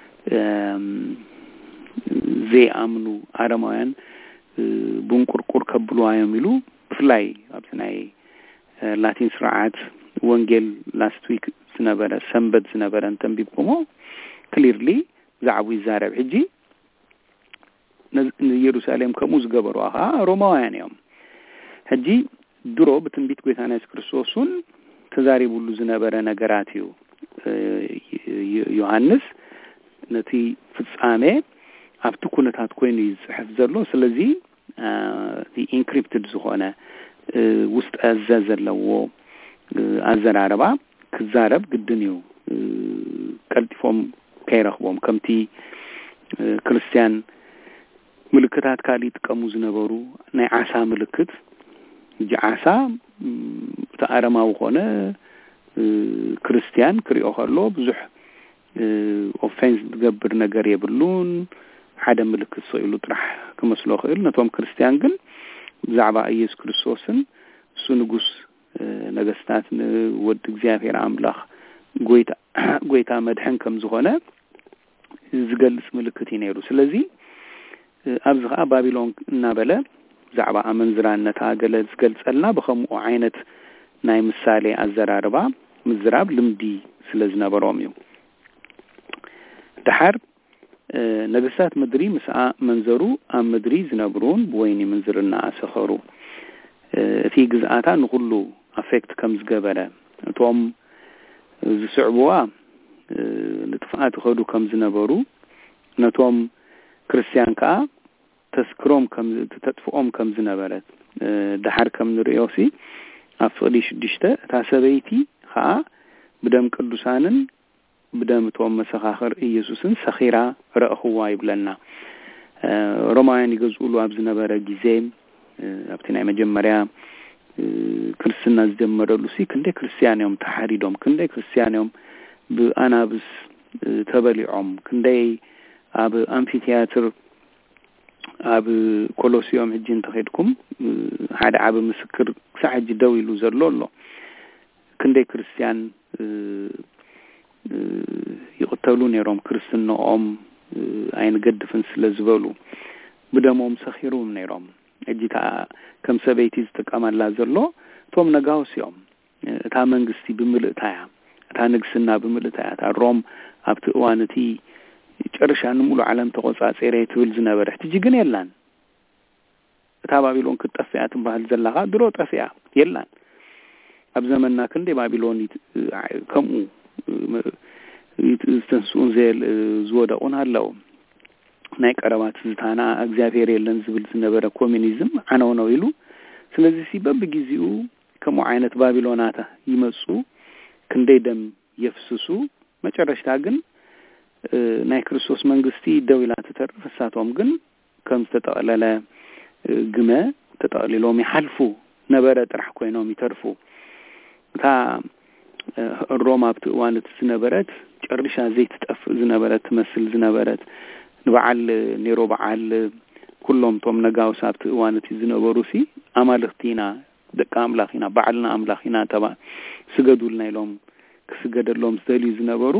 [SPEAKER 5] ዘይአምኑ አረማውያን ቡንቁርቁር ከብሏዮም ይሉ ፍላይ አብስናይ ላቲን ስርዓት ወንጌል ላስት ዊክ ዝነበረ ሰንበት ዝነበረ ተንቢብቆሞ ክሊርሊ ዛዕቡ ይዛረብ ሕጂ ኢየሩሳሌም ከሙዝ ገበሩዋ ሮማውያን እዮም ሕጂ ድሮ በትንቢት ጌታና ኢየሱስ ክርስቶስን ተዛሪቡሉ ዝነበረ ነገራት እዩ ዮሐንስ ነቲ ፍጻሜ ኣብቲ ኩነታት ኮይኑ ይጽሕፍ ዘሎ ስለዚ the encrypted ዝሆነ ውስጥ አዘዘለዎ አዘራረባ ክዛረብ ግድን እዩ ቀልጥፎም ከይረኽቦም ከምቲ ክርስቲያን ምልክታት ካሊጥቀሙ ዝነበሩ ናይ ዓሳ ምልክት ጃዓሳ ተአረማው ሆነ ክርስቲያን ክሪኦ ከሎ ብዙሕ ኦፌንስ ዝገብር ነገር የብሉን ሓደ ምልክት ሰይሉ ጥራሕ ከመስሎ ኸይል ነቶም ክርስቲያን ግን ዛዕባ ኢየሱስ ክርስቶስን እሱ ንጉስ ነገስታት ወድ እግዚአብሔር አምላኽ ጎይታ ጎይታ መድህን ከም ዝኾነ ዝገልጽ ምልክት ይነሩ ስለዚ ኣብዝኻ ባቢሎን እናበለ ዛዕባ አመንዝራነታ ገለጽ ገልጸልና በኸምኡ ዓይነት ናይ ምሳሌ አዘራርባ ምዝራብ ልምዲ ስለዝነበሮም እዩ ድሓር ነገስታት ምድሪ ምስአ መንዘሩ ኣብ ምድሪ ዝነብሩን በወይኒ መንዝርና አሰኸሩ እቲ ግዝአታ ንኩሉ አፌክት ከም ዝገበረ እቶም ዝስዕብዋ ንጥፋት ኸዱ ከም ዝነበሩ ነቶም ክርስቲያን ከ ተስክሮም ከም ተጥፍኦም ከም ዝነበረት ድሓር ከም ንሪኦሲ አፍዲ ሽድሽተ ታሰበይቲ ኸ ብደም ቅዱሳንን بدم توم مسخاخر ኢየሱስን ሰኺራ ረእኹዋ ይብለና ሮማውያን ይገዝኡሉ ኣብዝነ በረ ጊዜ ኣብቲ ናይ መጀመሪያ ክርስትና ዝጀመረሉ ሲ ክንደ ክርስቲያኖም ተሐሪዶም ክንደ ክርስቲያኖም በአናብስ ተበሊዖም ክንደ ኣብ አምፊቲያትር ኣብ ኮሎሲዮም ህጅን ተኸድኩም ሓደ ዓብ ምስክር ሳሕጅ ደው ኢሉ ዘሎሎ ክንደ ክርስቲያን ይقتلوا نيروم ክርስትናኦም አይን ገድፍን ስለዝበሉ ብደሞም ሰኺሩም ነይሮም እጂታ ከም ሰበይቲ ዝተቀማላ ዘሎ ቶም ነጋውስዮም እታ መንግስቲ ብምልእታያ እታ ንግስና ብምልእታያ እታ ሮም ኣብቲ እዋንቲ ጨርሻን ሙሉ ዓለም ተቆጻጸረ ትብል ዝነበረች ትጂ ግን የላን እታ ባቢሎን ክትጠፍያ ትባል ዘላጋ ድሮ ጠፍያ የላን ኣብ ዘመንና ክንደ ባቢሎን ከምኡ ይተንሱን ዘል ዝወደቁን አለው ናይ ቀረባት ዝታና እግዚአብሔር የለን ዝብል ዝነበረ ኮሚኒዝም አናው ነው ይሉ ስለዚህ ሲበብ ግዚኡ ከመ አይነት ባቢሎናታ ይመጹ ክንደ ደም ይፍስሱ መጨረሻ ግን ናይ ክርስቶስ መንግስቲ ደውላት ተርፈሳቶም ግን ከም ተጠቅለለ ግመ ተጠቅልሎም ይሐልፉ ነበረ ጥራሕ ኮይኖም ይተርፉ ታ ሮማ ብትዋነት ዝነበረት ጨርሻ ዘይት ተጠፍ ዝነበረት መስል ዝነበረት ንበዓል ኔሮ በዓል ኩሎም ቶም ነጋውሳት ዋነት ዝነበሩሲ አማልኽቲና ደቃ አምላኺና በዓልና አምላኺና ተባ ስገዱልና ኢሎም ክስገደሎም ዘሊ ዝነበሩ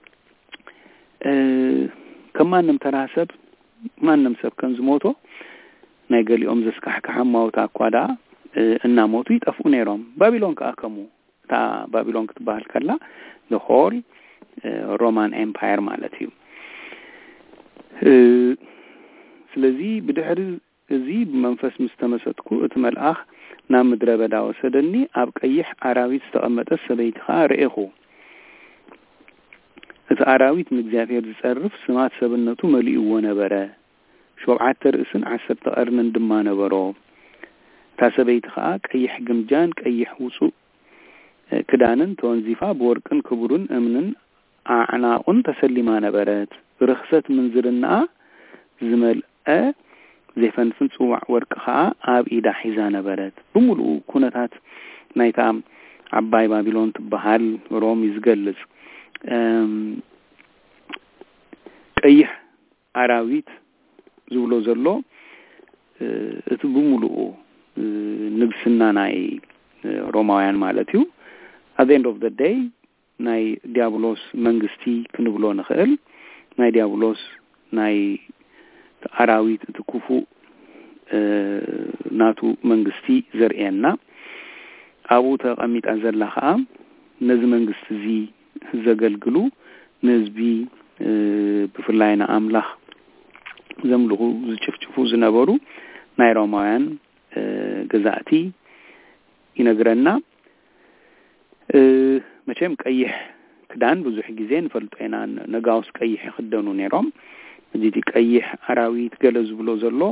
[SPEAKER 5] ከማንም ተራሰብ ማንም ሰብ ከም ዝሞቶ ናይ ገሊኦም ዘስካሕካ ማውታ ኳዳ እና ሞቱ ይጠፉ ነይሮም ባቢሎን ከአከሙ ታ ባቢሎን ክትባል ከላ the whole ሮማን ኤምፓየር ማለት እዩ ስለዚህ ብድሕሪ እዚ መንፈስ ምስተመሰጥኩ እቲ መልአኽ ናብ ምድረ በዳ ወሰደኒ ኣብ ቀይሕ አራዊት ዝተቀመጠ ሰበይቲ ኻርኤኹ እቲ አራዊት ንእግዚአብሔር ዝጸርፍ ስማት ሰብነቱ መልእዎ ነበረ ሸውዓተ ርእስን ዓሰርተ ቀርንን ድማ ነበሮ ታሰበይቲ ኻ ቀይሕ ግምጃን ቀይሕ ውጹእ ክዳንን ተወንዚፋ በወርቅን ክቡርን እምንን አዕናቁን ተሰሊማ ነበረት ርኽሰት ምንዝርና ዝመልአ ዘይፈንፍን ጽዋዕ ወርቅ ኻ ኣብ ኢዳ ሒዛ ነበረት ብሙሉ ኩነታት ናይታ ዓባይ ባቢሎን ትበሃል ሮም ይዝገልጽ ቀይሕ አራዊት ዝብሎ ዘሎ እቲ ብሙሉ ንግስና ናይ ሮማውያን ማለት እዩ at the end of the day ናይ ዲያብሎስ መንግስቲ ክንብሎ ንኽእል ናይ ዲያብሎስ ናይ አራዊት ትኩፉ ናቱ መንግስቲ ዘርኤና አቡ ተቀሚጣ ዘላኻ ነዚ መንግስቲ እዚ ዘገልግሉ ነዝቢ ብፍላይና አምላኽ ዘምልኹ ዝጭፍጭፉ ዝነበሩ ናይ ሮማውያን ገዛእቲ ይነግረና መቼም ቀይሕ ክዳን ብዙሕ ጊዜ ንፈልጦ ኢና ነጋውስ ቀይሕ ይኽደኑ ነይሮም እዚቲ ቀይሕ አራዊት ገለ ዝብሎ ዘሎ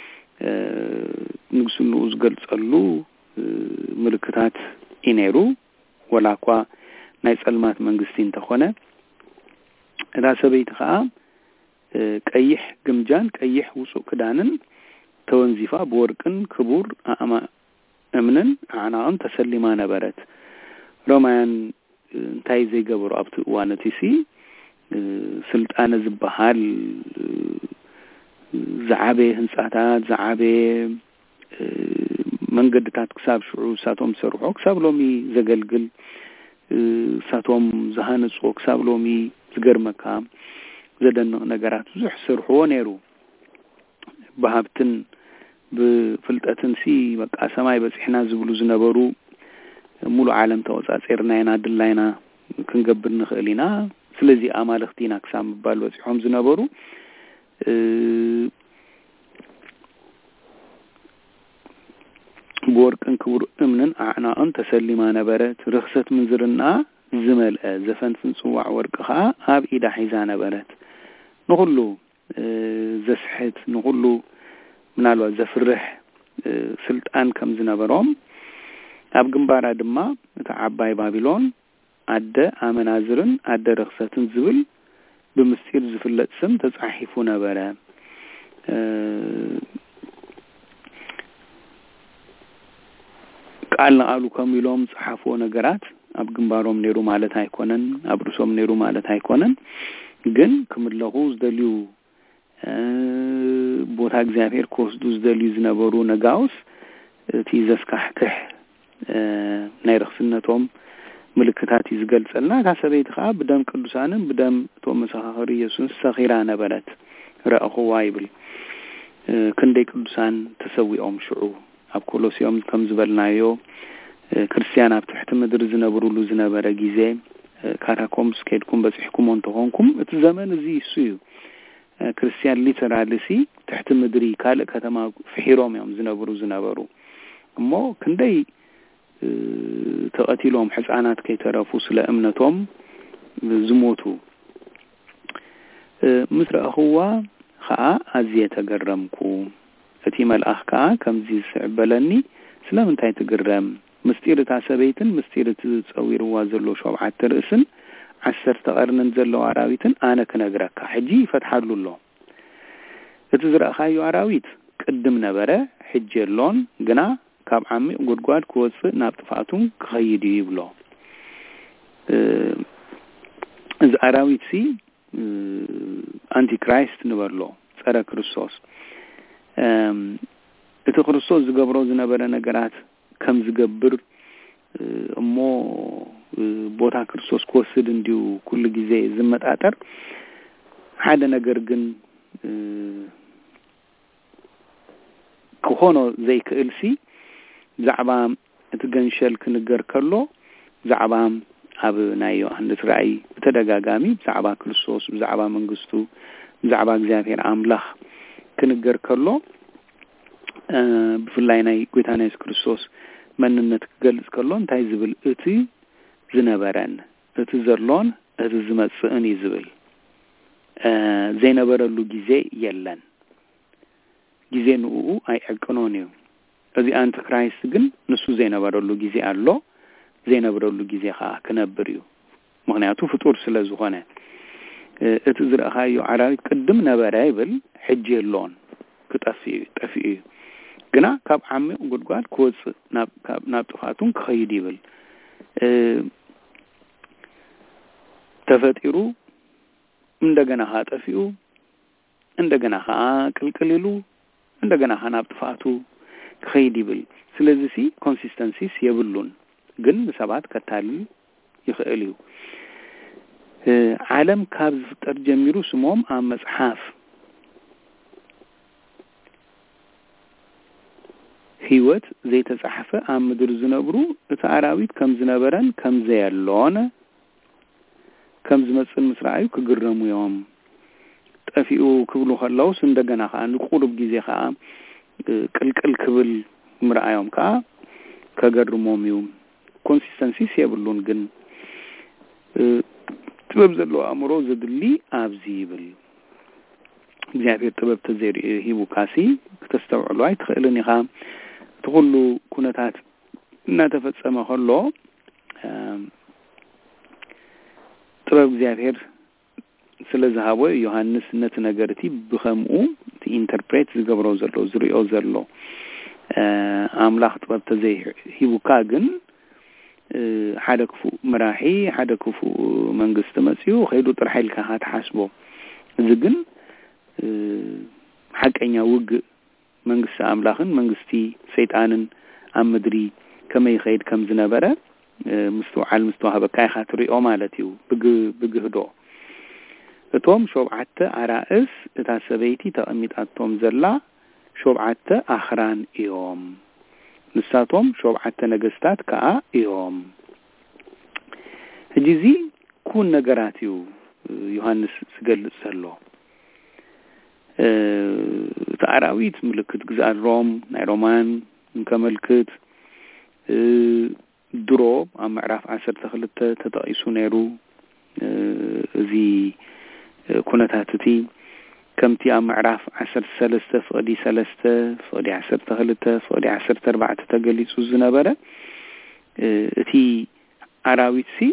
[SPEAKER 5] ንጉስኑ ዝገልጸሉ ምልክታት ኢነሩ ወላኳ ናይ ጸልማት መንግስቲ እንተኾነ እታ ሰበይቲ ከዓ ቀይሕ ግምጃን ቀይሕ ውፁእ ክዳንን ተወንዚፋ በወርቅን ክቡር አእማ እምንን አዕናቅን ተሰሊማ ነበረት ሮማውያን እንታይ ዘይገብሩ ኣብቲ እዋነቲ ሲ ስልጣነ ዝበሃል ዝዓበ ህንጻታት ዝዓበ መንገድታት ክሳብ ሽዑ ሳቶም ሰርሖ ክሳብ ሎሚ ዘገልግል ሳቶም ዝሃነጹ ክሳብ ሎሚ ዝገርመካ ዘደንቕ ነገራት ብዙሕ ሰርሖ ነይሩ በሃብትን ብፍልጠትን ሲ በቃ ሰማይ በጽሕና ዝብሉ ዝነበሩ ሙሉ ዓለም ተወጻጽርና ኢና ድላይና ክንገብር ንኽእል ኢና ስለዚ አማልኽቲና ክሳብ ምባል በጽሖም ዝነበሩ በወርቅን ክቡር እምንን አዕናቅን ተሰሊማ ነበረት ርኽሰት ምንዝርና ዝመልአ ዘፈንፍን ጽዋዕ ወርቅ ከዓ ኣብ ኢዳ ሒዛ ነበረት ንኹሉ ዘስሕት ንኹሉ ምናልባት ዘፍርሕ ስልጣን ከም ዝነበሮም ኣብ ግንባራ ድማ እታ ዓባይ ባቢሎን አደ አመናዝርን አደ ርኽሰትን ዝብል ብምስጢር ዝፍለጥ ስም ተጻሒፉ ነበረ ቃል ንቃሉ ከሚሎም ጽሓፎ ነገራት ኣብ ግንባሮም ነይሩ ማለት አይኮነን ኣብ ርሶም ነይሩ ማለት አይኮነን ግን ክምለኹ ዝደልዩ ቦታ እግዚአብሔር ኮስዱ ዝደልዩ ዝነበሩ ነጋውስ እቲ ዘስካሕክሕ ናይ ርኽስነቶም ምልክታት ይዝገልጸልና ታሰበይት ከዓ ብደም ቅዱሳንን ብደም ቶም መሳኻሪ ኢየሱስ ሰኺራ ነበረት ረአኹዋ ይብል ክንደይ ቅዱሳን ተሰዊኦም ሽዑ ኣብ ኮሎሲዮም ከም ዝበልናዮ ክርስቲያን ኣብ ትሕቲ ምድሪ ዝነብሩሉ ዝነበረ ጊዜ ካታኮምስ ከድኩም በጽሕኩም እንተኾንኩም እቲ ዘመን እዚ እሱ ክርስቲያን ሊተራሊሲ ትሕቲ ምድሪ ካልእ ከተማ ፍሒሮም እዮም ዝነብሩ ዝነበሩ እሞ ክንደይ ተቐቲሎም ሕፃናት ከይተረፉ ስለ እምነቶም ዝሞቱ ምስ ረአኹዋ ከዓ ኣዝየ ተገረምኩ እቲ መልአኽ ከዓ ከምዚ ዝስዕበለኒ ስለምንታይ ትግረም ምስጢር እታ ሰበይትን ምስጢር እቲ ፀዊርዋ ዘሎ ሸውዓተ ርእስን ዓሰርተ ቀርንን ዘለዎ አራዊትን ኣነ ክነግረካ ሕጂ ይፈትሓሉ ኣሎ እቲ ዝረአኻዮ አራዊት ቅድም ነበረ ሕጂ የሎን ግና ካብ ዓሚቕ ጉድጓድ ክወፅእ ናብ ጥፋቱን ክኸይድ ይብሎ እዚ አራዊት ሲ አንቲክራይስት ንበሎ ጸረ ክርስቶስ እቲ ክርስቶስ ዝገብሮ ዝነበረ ነገራት ከም ዝገብር እሞ ቦታ ክርስቶስ ኮስድ እንዲሁ ኩሉ ጊዜ ዝመጣጠር ሓደ ነገር ግን ክኾኖ ዘይክእልሲ ዛዕባ እቲ ገንሸል ክንገር ከሎ ዛዕባ ኣብ ናይ ዮሐንስ ራእይ በተደጋጋሚ ዛዕባ ክርስቶስ ዛዕባ መንግስቱ ዛዕባ እግዚአብሔር አምላኽ ክንገር ከሎ ብፍላይ ናይ ጌታና ኢየሱስ ክርስቶስ መንነት ክገልጽ ከሎ እንታይ ዝብል እቲ ዝነበረን እቲ ዘሎን እቲ ዝመጽእን ይዝብል ዘይነበረሉ ጊዜ የለን ጊዜ ንኡ ኣይዕቅኖን እዩ እዚ አንቲክራይስት ግን ንሱ ዘይነበረሉ ጊዜ አሎ ዘይነበረሉ ጊዜ ከዓ ክነብር እዩ ምክንያቱ ፍጡር ስለ ዝኾነ እቲ ዝረአኻዮ አራዊት ቅድም ነበረ ይብል ሕጂ የሎን ክጠፊ ጠፊ ግና ካብ ዓሚቕ ጉድጓድ ክወፅእ ናብ ናብ ጥፋቱን ክኸይድ ይብል ተፈጢሩ እንደገና ሀጠፊኡ እንደገና ቅልቅልሉ እንደገና ናብ ጥፋቱ ክኸይድ ይብል ስለዚህ ሲ ኮንሲስተንሲስ የብሉን ግን ሰባት ከታልል ይኽእል እዩ ዓለም ካብ ዝፍጠር ጀሚሩ ስሞም ኣብ መጽሓፍ ህይወት ዘይተጻሕፈ ኣብ ምድር ዝነብሩ እቲ አራዊት ከም ዝነበረን ከም ዘየሎን ከም ዝመጽእ ምስራዩ ክግረሙ እዮም ጠፊኡ ክብሉ ከለውስ እንደገና ኸ ንቁርብ ጊዜ ኸ ቅልቅል ክብል ምርአዮም ካ ከገርሞም እዩ ኮንሲስተንሲ የብሉን ግን ጥበብ ዘሎ አእምሮ ዝድሊ አብዚ ይብል እግዚአብሔር ጥበብ ተዘሪ ሂቡ ካሲ ተስተውዕሉ አይ ትኽእልን ኢኻ ትኹሉ ኩነታት እና ተፈጸመ ኸሎ ጥበብ እግዚአብሔር ስለዛሃቦ ዮሐንስ ነት ነገርቲ ብኸምኡ ኢንተርፕሬት ዝገብሮ ዘሎ ዝሪኦ ዘሎ አምላኽ ጥበብ ተዘይ ሂቡካ ግን ሓደ ክፉ መራሒ ሓደ ክፉ መንግስት መጽዩ ኸይዱ ጥርሐልካ ተሓስቦ እዚ ግን ሐቀኛ ውግ መንግስት አምላኽን መንግስቲ ሰይጣንን ኣብ ምድሪ ከመይ ኸይድ ከም ዝነበረ ምስተውዓል ምስተዋሃበካ ኢኻ ትሪኦ ማለት እዩ ብግ ብግህዶ እቶም ሸውዓተ አራእስ እታ ሰበይቲ ተቐሚጣቶም ዘላ ሸውዓተ አኽራን እዮም ንሳቶም ሸውዓተ ነገስታት ከዓ እዮም ሕጂዚ ኩን ነገራት እዩ ዮሐንስ ዝገልጽ ዘሎ ተአራዊት ምልክት ግዛት ሮም ናይ ሮማን ከመልክት ድሮ ኣብ ምዕራፍ ዓሰርተ ክልተ ተጠቂሱ ነይሩ እዚ ኩነታት እቲ ከምቲ ኣብ ምዕራፍ ዓሰርተ ሰለስተ ፍቅዲ ሰለስተ ፍቅዲ ዓሰርተ ክልተ ፍቅዲ ዓሰርተ ኣርባዕተ ተገሊጹ ዝነበረ እቲ አራዊት ሲ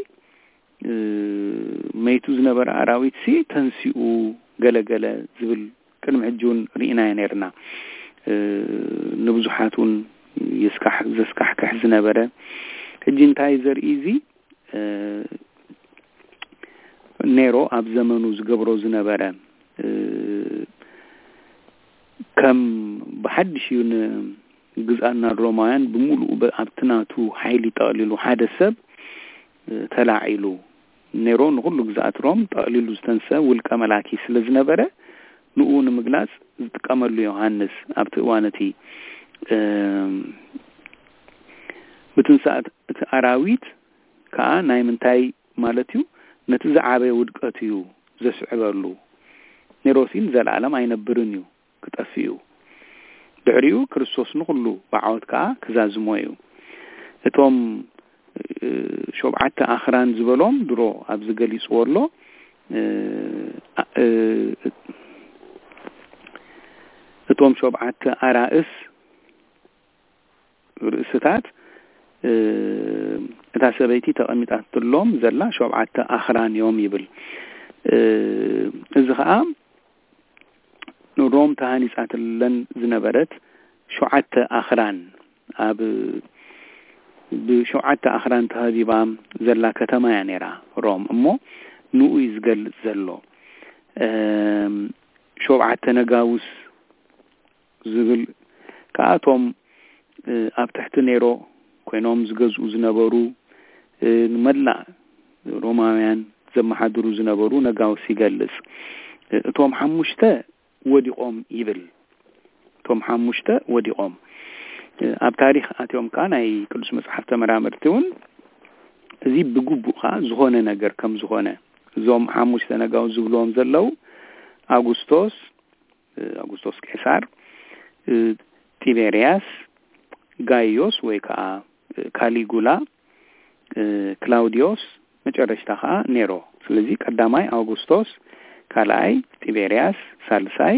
[SPEAKER 5] መይቱ ዝነበረ አራዊት ሲ ተንሲኡ ገለገለ ዝብል ቅድሚ ሕጂውን ርኢና ነርና ንብዙሓቱን ይስካሕ ዘስካሕክሕ ዝነበረ ሕጂ እንታይ ዘርኢ እዚ ኔሮ ኣብ ዘመኑ ዝገብሮ ዝነበረ ከም በሐድሽ ይሁን ግዛና ሮማውያን ብሙሉእ ኣብትናቱ ኃይሊ ጠቅሊሉ ሓደ ሰብ ተላዒሉ ኔሮ ንሁሉ ግዛት ሮም ጠቅሊሉ ዝተንሰብ ውልቀ መላኪ ስለ ዝነበረ ንኡ ንምግላጽ ዝጥቀመሉ ዮሐንስ ኣብቲ እዋነቲ ብትንሳት እቲ አራዊት ከዓ ናይ ምንታይ ማለት እዩ ነቲ ዝዓበየ ውድቀት እዩ ዘስዕበሉ ኔሮሲን ዘላለም ኣይነብርን እዩ ክጠፊኡ ድሕሪኡ ክርስቶስ ንኹሉ በዓወት ከዓ ክዛዝሞ እዩ እቶም ሸውዓተ አኽራን ዝበሎም ድሮ ኣብ ዝገሊጽዎ ኣሎ እቶም ሸውዓተ አራእስ ርእስታት እታ ሰበይቲ ተቐሚጣትሎም ዘላ ሸውዓተ አኽራን እዮም ይብል እዚ ከዓ ሮም ተሃኒጻትለን ዝነበረት ሸውዓተ አኽራን ኣብ ብሸውዓተ አኽራን ተሃቢባ ዘላ ከተማ ያ ነራ ሮም እሞ ንኡ ይዝገልጽ ዘሎ ሸውዓተ ነጋውስ ዝብል ከአቶም ኣብ ትሕቲ ኔሮ ኮይኖም ዝገዝኡ ዝነበሩ ንመላእ ሮማውያን ዘመሓድሩ ዝነበሩ ነጋውስ ይገልጽ እቶም ሓሙሽተ ወዲቆም ይብል እቶም ሓሙሽተ ወዲቆም ኣብ ታሪኽ ኣትዮም ከዓ ናይ ቅዱስ መጽሓፍ ተመራመርቲውን እዚ ብግቡእ ዝኾነ ነገር ከም ዝኾነ እዞም ሓሙሽተ ነጋውስ ዝብሎም ዘለው አውጉስቶስ አውጉስቶስ ቄሳር ቲቤሪያስ ጋይዮስ ወይ ከዓ ካሊጉላ ክላውዲዮስ መጨረሻ ከዓ ኔሮ ስለዚህ ቀዳማይ አውጉስቶስ ካልአይ ቲቤሪያስ ሳልሳይ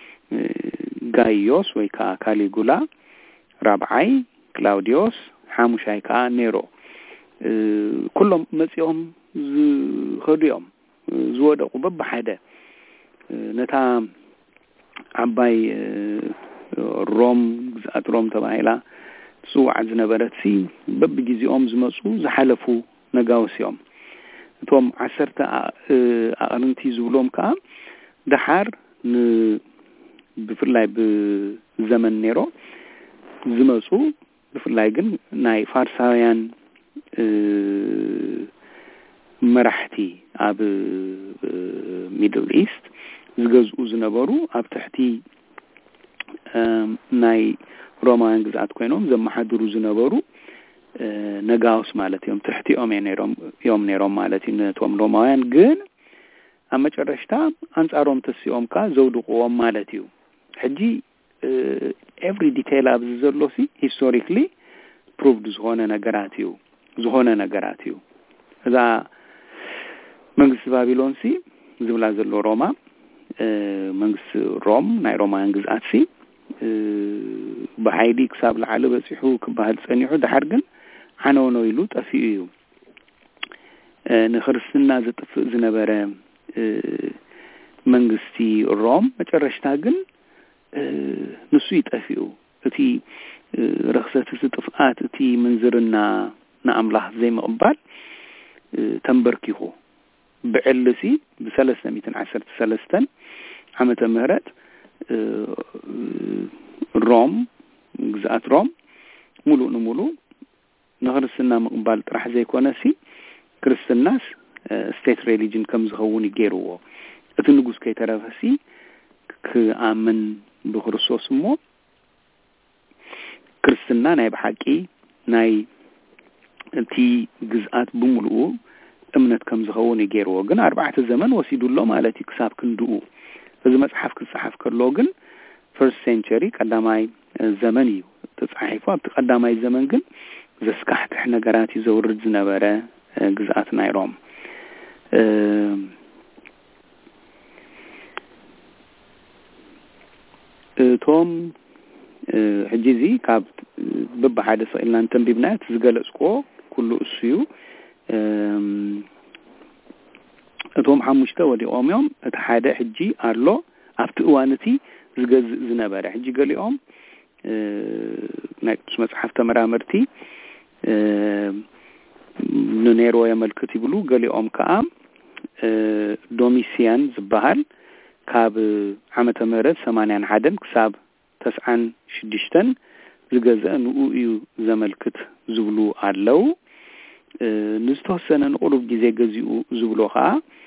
[SPEAKER 5] ጋይዮስ ወይ ከዓ ካሊጉላ ራብዓይ ክላውዲዮስ ሓሙሻይ ከዓ ኔሮ ኩሎም መጽኦም ዝኸዱዮም ዝወደቁ በብሓደ ነታ ዓባይ ሮም ግዛት ሮም ተባሂላ ጽዋዕ ዝነበረት ሲ በብግዚኦም ዝመጹ ዝሓለፉ ነጋውስዮም እቶም ዓሰርተ ኣቅርንቲ ዝብሎም ከዓ ድሓር ን ብፍላይ ብዘመን ኔሮ ዝመጹ ብፍላይ ግን ናይ ፋርሳውያን መራሕቲ ኣብ ሚድል ኢስት ዝገዝኡ ዝነበሩ ኣብ ትሕቲ ናይ ሮማውያን ግዛት ኮይኖም ዘመሓድሩ ዝነበሩ ነጋውስ ማለት እዮም ትሕቲኦም ነይሮም እዮም ነይሮም ማለት እዮም ሮማውያን ግን አመጨረሽታ አንጻሮም ተስዮም ካ ዘውድቆም ማለት እዩ ሕጂ every detail of ዘሎሲ historically proved ዝሆነ ነገራት እዩ ዝሆነ ነገራት እዩ እዛ መንግስት ባቢሎን ሲ ዝብላ ዘሎ ሮማ መንግስት ሮም ናይ ሮማን ግዛት ሲ በሃይዲ ክሳብ ለዓለ በጽሑ ክባህል ጸኒሑ ድሓር ግን ዓነውኖ ኢሉ ጠፊኡ እዩ ንኽርስትና ዘጥፍእ ዝነበረ መንግስቲ ሮም መጨረሽታ ግን ንሱ ይጠፊኡ እቲ ረኽሰት ጥፍአት እቲ መንዝርና ንአምላኽ ዘይመቕባል ተንበርኪኹ ብዕልሲ ب313 ዓመተ ምህረት ሮም ግዛት ሮም ሙሉ ንሙሉ ንኽርስትና መቕባል ጥራሕ ዘይኮነሲ ክርስትናስ ስቴት ሪሊጅን ከም ዝኸውን ይገይርዎ እቲ ንጉስ ከይተረፈሲ ክኣምን ብክርስቶስ ሞ ክርስትና ናይ በሓቂ ናይ እቲ ግዛት ብሙሉኡ እምነት ከም ዝኸውን ይገይርዎ ግን አርባዕተ ዘመን ወሲዱሎ ማለት ክሳብ ክንድኡ እዚ መጽሐፍ ክጽሐፍ ከሎ ግን first century ቀዳማይ ዘመን እዩ ተጻሒፉ ኣብቲ ቀዳማይ ዘመን ግን ዘስካሕትሕ ነገራት ይዘውርድ ዝነበረ ግዛት ናይ ሮም ቶም ሕጂዚ ካብ በባሓደ ሰኢልና እንተንቢብናት ዝገለጽኮ ኩሉ እሱዩ እቶም ሓሙሽተ ወዲኦም እዮም እቲ ሓደ ሕጂ አሎ ኣብቲ እዋንቲ ዝገዝእ ዝነበረ ሕጂ ገሊኦም ናይ ቅዱስ መጽሐፍ ተመራመርቲ ንኔሮ የመልክት ይብሉ ገሊኦም ከዓ ዶሚሲያን ዝበሃል ካብ ዓመተ ምህረት ሰማንያ ሓደ ክሳብ ተስዓን ሽዱሽተ ዝገዝእ ንኡ እዩ ዘመልክት ዝብሉ አለው ንዝተወሰነ ንቁሩብ ጊዜ ገዚኡ ዝብሉ ከዓ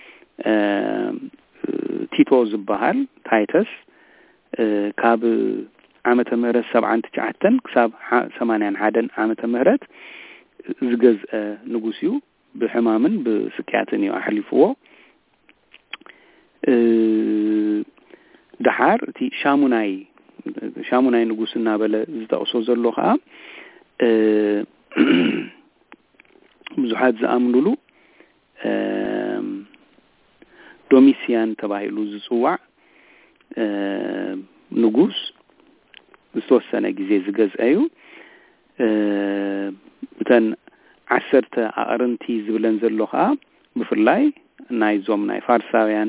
[SPEAKER 5] ቲቶ ዝበሃል ታይተስ ካብ ዓመተ ምህረት ሰብዓን ትሽዓተን ክሳብ ሰማንያ ሓደ ዓመተ ምህረት ዝገዝእ ንጉስ እዩ ብሕማምን ብስቅያትን እዩ አሕሊፍዎ ድሓር እቲ ሻሙናይ ሻሙናይ ንጉስ እናበለ ዝተቕሶ ዘሎ ከዓ ብዙሓት ዝኣምኑሉ ዶሚሲያን ተባሂሉ ዝጽዋዕ ንጉስ ዝተወሰነ ጊዜ ዝገዝአ እዩ እተን ዓሰርተ ኣቕርንቲ ዝብለን ዘሎ ከዓ ብፍላይ ናይ ዞም ናይ ፋርሳውያን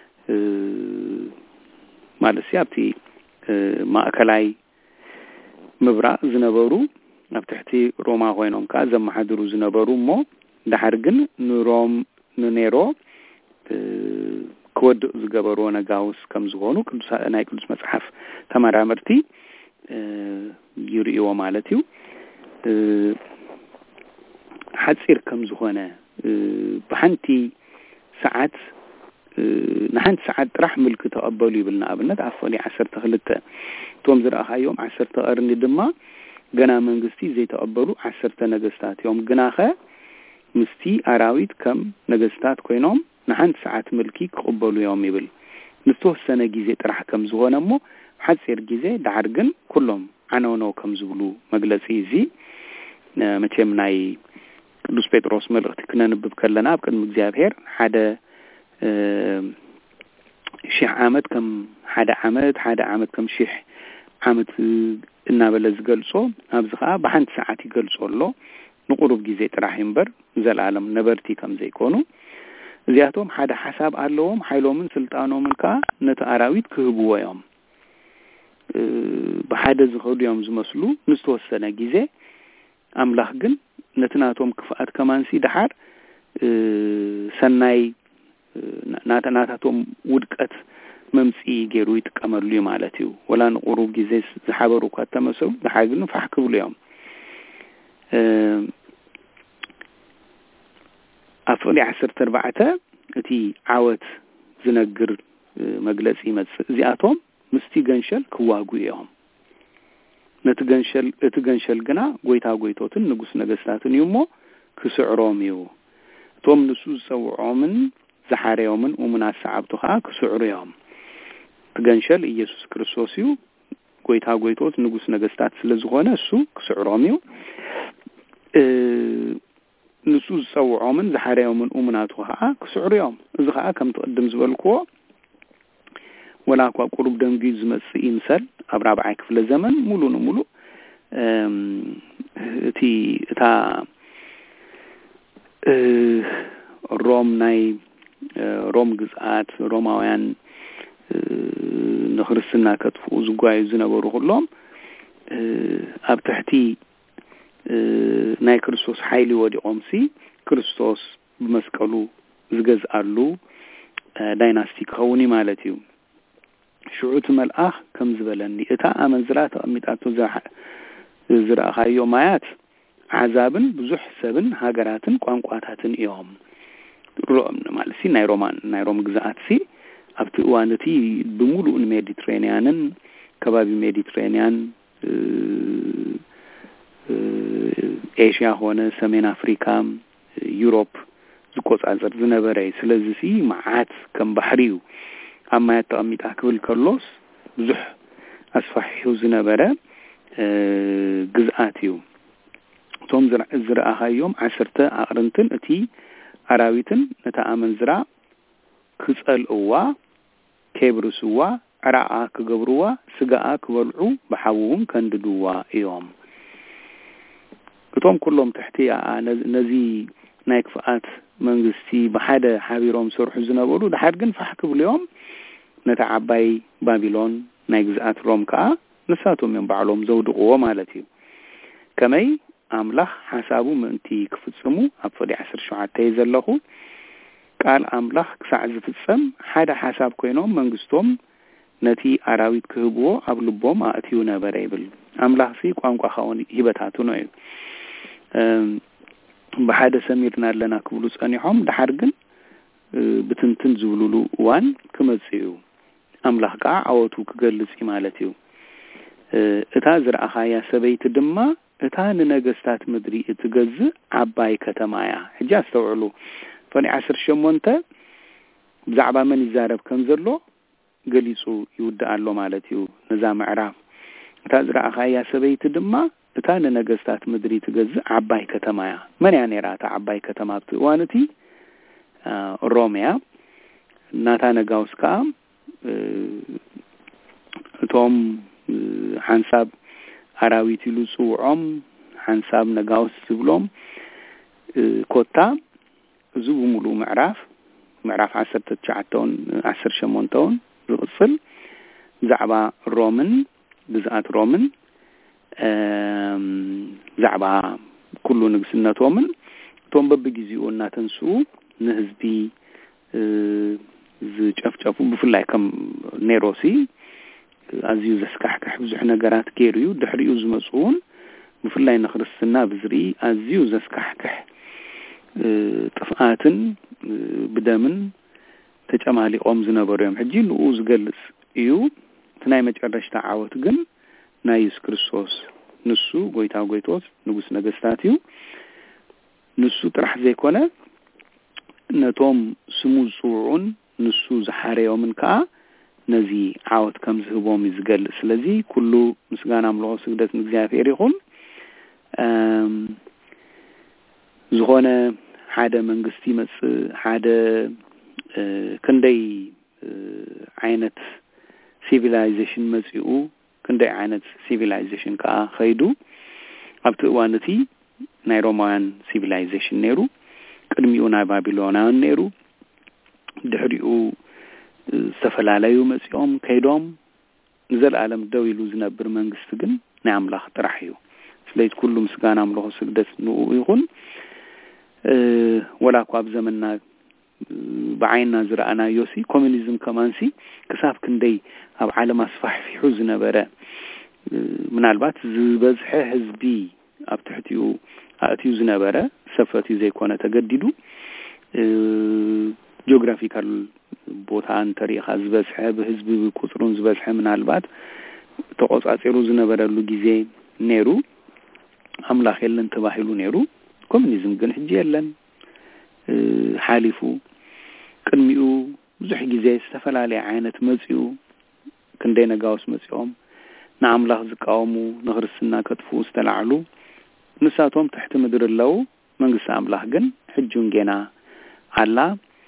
[SPEAKER 5] ማለት ኣብቲ ማእከላይ ምብራቅ ዝነበሩ ኣብ ትሕቲ ሮማ ኮይኖም ከዓ ዘመሓድሩ ዝነበሩ እሞ ድሓር ግን ንሮም ንኔሮ ክወድቕ ዝገበርዎ ነጋውስ ከም ዝኾኑ ቅዱስ ናይ ቅዱስ መጽሐፍ ተመራመርቲ ይርእይዎ ማለት እዩ ሓፂር ከም ዝኾነ ብሓንቲ ሰዓት ንሓንቲ ሰዓት ጥራሕ ምልክ ተቐበሉ ይብልና ኣብነት ኣፈሊ ዓሰርተ ክልተ ቶም ዝረኣኻዮም ዓሰርተ ቀርኒ ድማ ገና መንግስቲ ዘይተቐበሉ ዓሰርተ ነገስታት እዮም ግናኸ ምስቲ አራዊት ከም ነገስታት ኮይኖም ንሓንቲ ሰዓት ምልኪ ክቕበሉ እዮም ይብል ንተወሰነ ጊዜ ጥራሕ ከም ዝኾነ እሞ ሓፂር ጊዜ ድሓር ግን ኩሎም ዓነውነው ከም ዝብሉ መግለጺ እዚ መቼም ናይ ቅዱስ ጴጥሮስ መልእኽቲ ክነንብብ ከለና ኣብ ቅድሚ እግዚአብሔር ሓደ ሺህ ዓመት ከም ሓደ ዓመት ሓደ ዓመት ከም ሺህ ዓመት እናበለ ዝገልጾ ኣብዚ ከዓ ብሓንቲ ሰዓት ይገልጾ ኣሎ ንቁሩብ ጊዜ ጥራሕ እምበር ዘላለም ነበርቲ ከም ዘይኮኑ እዚኣቶም ሓደ ሓሳብ ኣለዎም ሓይሎምን ስልጣኖምን ከዓ ነቲ አራዊት ክህብዎ እዮም ብሓደ ዝኸዱ እዮም ዝመስሉ ንዝተወሰነ ጊዜ ኣምላኽ ግን ነትናቶም ክፍኣት ከማንሲ ድሓር ሰናይ ናታናታቶም ውድቀት መምፂ ገይሩ ይጥቀመሉ ማለት እዩ ወላ ንቁሩብ ጊዜ ዝሓበሩ እኳ ተመሰሉ ድሓር ግን ፋሕ ክብሉ እዮም ኣፍሊ ዓሰርተ ኣርባዕተ እቲ ዓወት ዝነግር መግለጺ ይመጽእ እዚኣቶም ምስቲ ገንሸል ክዋጉ እዮም ነቲ ገንሸል እቲ ገንሸል ግና ጎይታ ጎይቶትን ንጉስ ነገስታትን እዩ እሞ ክስዕሮም እዩ እቶም ንሱ ዝፀውዖምን زحاريومن ومن سعبتها كسعريوم تغنشل ኢየሱስ ክርስቶስ እዩ ጎይታ ጎይቶት ንጉስ ነገስታት ስለዝኾነ እሱ ክስዕሮሚው እ ንሱ ዝጸውዖምን ዝሓርዮምን ኡምናቱሃ ክስዕሮም እዚ ከዓ ከም ተቀድም ዝበልክዎ ወላኳ ቁሩብ ደንጊ ዝመጽእ ይምሰል ኣብ ራብዓይ ክፍለ ዘመን ሙሉ ንሙሉ እቲ እታ እ ሮም ናይ ሮም ግዛት ሮማውያን نخرسنا كتفو زغاي زنبرو كلهم اب تحتي ناي كريستوس حيلي ودي اومسي كريستوس بمسقلو زغزالو دايناستي كوني مالتيو شعوت ملأخ كم زبلني اتا امنزرات اميطاتو زح زرا خايو مايات عذابن بزح سبن هاغراتن قانقواتاتن يوم روم مالسي ناي رومان ناي روم غزاتسي ابت وانتي بمولو الميديترينيانن كبابي ميديترينيان ايشيا هونه سمين افريكا يوروب زقوص ازر زنبري سلازي معات كم بحريو اما يتقمط اكل كارلوس بزح اسفحيو زنبره جزاتيو توم زرع زرعها يوم عشرة اقرنتن اتي عراويتن نتامن زرع كسال اوا كبرسوا عراء كغبروا سغاء كبلعو بحوون كنددوا يوم كتوم كلهم تحتي نزي نايكفات منغستي بحدا حبيروم سرح زنبرو دحد كن فحكب اليوم نتعباي بابلون نايكزات روم كا نساتهم من بعلهم زودقوا مالتي كمي املاح حسابو منتي كفتسمو ابفدي عشر شعات تيزلخو قال املاح كساع زفصم حدا حساب كوينوم منغستوم نتي اراويت كهبو ابلبوم اتيو نبريبل املاح في قانقا خاوني هبتاتو نو ام بحدا سميرنا لنا كبلوس انيهم دحرغن بتنتن زبلولو وان كمصيو املاح قا عوتو كغلصي مالتيو اتا زرعها سبيت دما اتا نغستات مدري اتغز عباي كتمايا حجا استوعلو فني عشر شمونته بزعبا من يزارب كنزلو قليصو يودعلو مالتيو نزا معراف تازرع خايا سبيت دما تان نغستات مدري تغز عباي كتمايا من يعني راتا عباي كتما وانتي آه روميا ناتا نغاوسكا توم حنساب عراويتي لصوعم حنساب نغاوس سبلوم كوتا زو مولو معراف معراف عشرة تشعتون عشر شمونتون زغصل زعبا رومن بزعات رومن زعبا كله نقسناتومن توم ببجيزيو ناتنسو نهزبي زجفجفو بفلاي كم نيروسي ازيو زسكحكح بزح نقرات كيريو دحريو زمصون بفلاي نخرسنا بزري ازيو زسكحكح طفاتن بدمن تجمالي قوم زنبريم حجي نو زغلص ايو تناي مچرش تعاوت ግን ናይስ ክርስቶስ ንሱ ጎይታ ጎይቶስ ንጉስ ነገስታትዩ ንሱ ጥራሕ ዘይኮነ ነቶም ስሙ ጽዑን ንሱ ዝሓረዮምን ካ ነዚ ዓወት ከም ዝህቦም ይዝገልጽ ስለዚ ኩሉ ምስጋና ምልኦ ስግደት ንእግዚአብሔር ይኹን እም ዝኾነ ሓደ መንግስቲ መጽ ሓደ ክንደይ ዓይነት ሲቪላይዜሽን መጽኡ ክንደይ ዓይነት ሲቪላይዜሽን ካ ኸይዱ ኣብቲ ዋነቲ ናይ ሮማውያን ሲቪላይዜሽን ነይሩ ቅድሚኡ ናይ ባቢሎናውያን ነይሩ ድሕሪኡ ዝተፈላለዩ መጽኦም ከይዶም ንዘለዓለም ደው ኢሉ ዝነብር መንግስቲ ግን ናይ ኣምላኽ ጥራሕ እዩ ስለዚህ ኩሉ ምስጋና ምልኦ ስግደት ንኡ ይኹን ولا قاب زمننا بعيننا زرعنا يوسي كومونيزم كمانسي كساف كندي اب عالم اصفح في حزن برا من البات زبزح حزبي اب تحتيو اتيو زنبره سفتي زي كونه تجددو جغرافيكال بوتان تاريخ زبزح بحزب بقطرون زبزح من البات تقصاصيرو زنبره لو غزي نيرو املاح يلن تباحلو نيرو كومونيزم ግን ሕጂ የለን ሓሊፉ ቅድሚኡ ብዙሕ ግዜ ዝተፈላለዩ ዓይነት መጽኡ ክንደይ ነጋውስ መጽኦም ንኣምላኽ ዝቃወሙ ንኽርስትና ከጥፉ ዝተላዕሉ ንሳቶም ትሕቲ ምድሪ ኣለው መንግስቲ ኣምላኽ ግን ሕጁን ገና ኣላ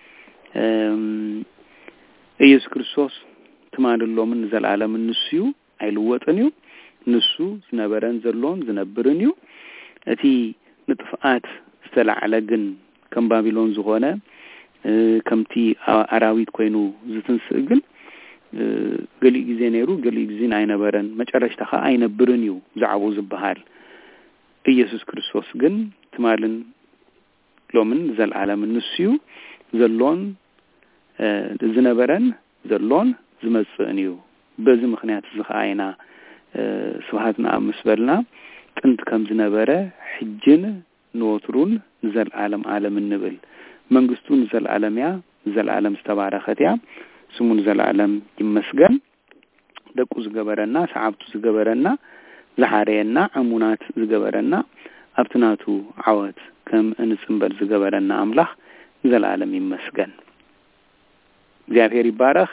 [SPEAKER 5] ኢየሱስ ክርስቶስ ትማድሎምን ዘለዓለም ንስዩ ኣይልወጥን እዩ ንሱ ዝነበረን ዘሎን ዝነብርን እዩ እቲ ንጥፍኣት ዝተላዕለ ግን ከም ባቢሎን ዝኾነ ከምቲ ኣራዊት ኮይኑ ዝትንስእ ግን ገሊእ ግዜ ነይሩ ገሊእ ግዜ ኣይነበረን መጨረሻ ኸ ኣይነብርን እዩ ዛዕቡ ዝበሃል ኢየሱስ ክርስቶስ ግን ትማልን ሎምን ዘለዓለም ንስዩ ዘሎን ዝነበረን ዘሎን ዝመጽእን እዩ በዚ ምክንያት ዝኸኣይና ስብሃትና ምስበልና ጥንት ከም ዝነበረ ሕጅን ንወትሩን ዘለዓለም ዓለም እንብል መንግስቱን ዘለዓለም ያ ዘለዓለም ዝተባረኸት ያ ስሙን ዘለዓለም ይመስገን ደቁ ዝገበረና ሰዓብቱ ዝገበረና ዝሓረየና አሙናት ዝገበረና ኣብትናቱ ዓወት ከም እንጽንበል ዝገበረና አምላኽ ዘለዓለም ይመስገን እግዚአብሔር ይባረክ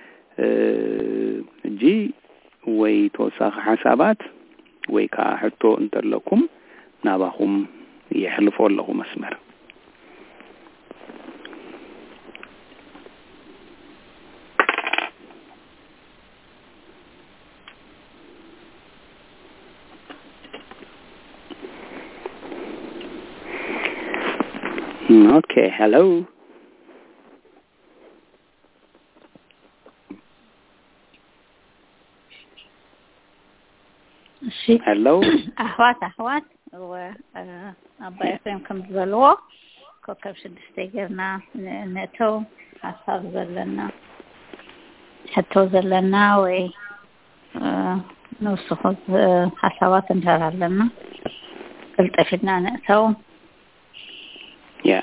[SPEAKER 5] እጂ ወይ ተወሳኺ ሓሳባት ወይ ካ ሕቶ እንተለኩም ናባኹም ይሕልፎ ኣለኹ መስመር Okay, hello.
[SPEAKER 1] شي
[SPEAKER 5] hello.
[SPEAKER 1] أحوات أحوات وأبا يفهم كم زلوا كوكب شدستي قرنا نتو حساب زلنا حتى زلنا وي نوصخذ حسابات انتهى لنا قلت أفدنا نتو
[SPEAKER 5] Yeah.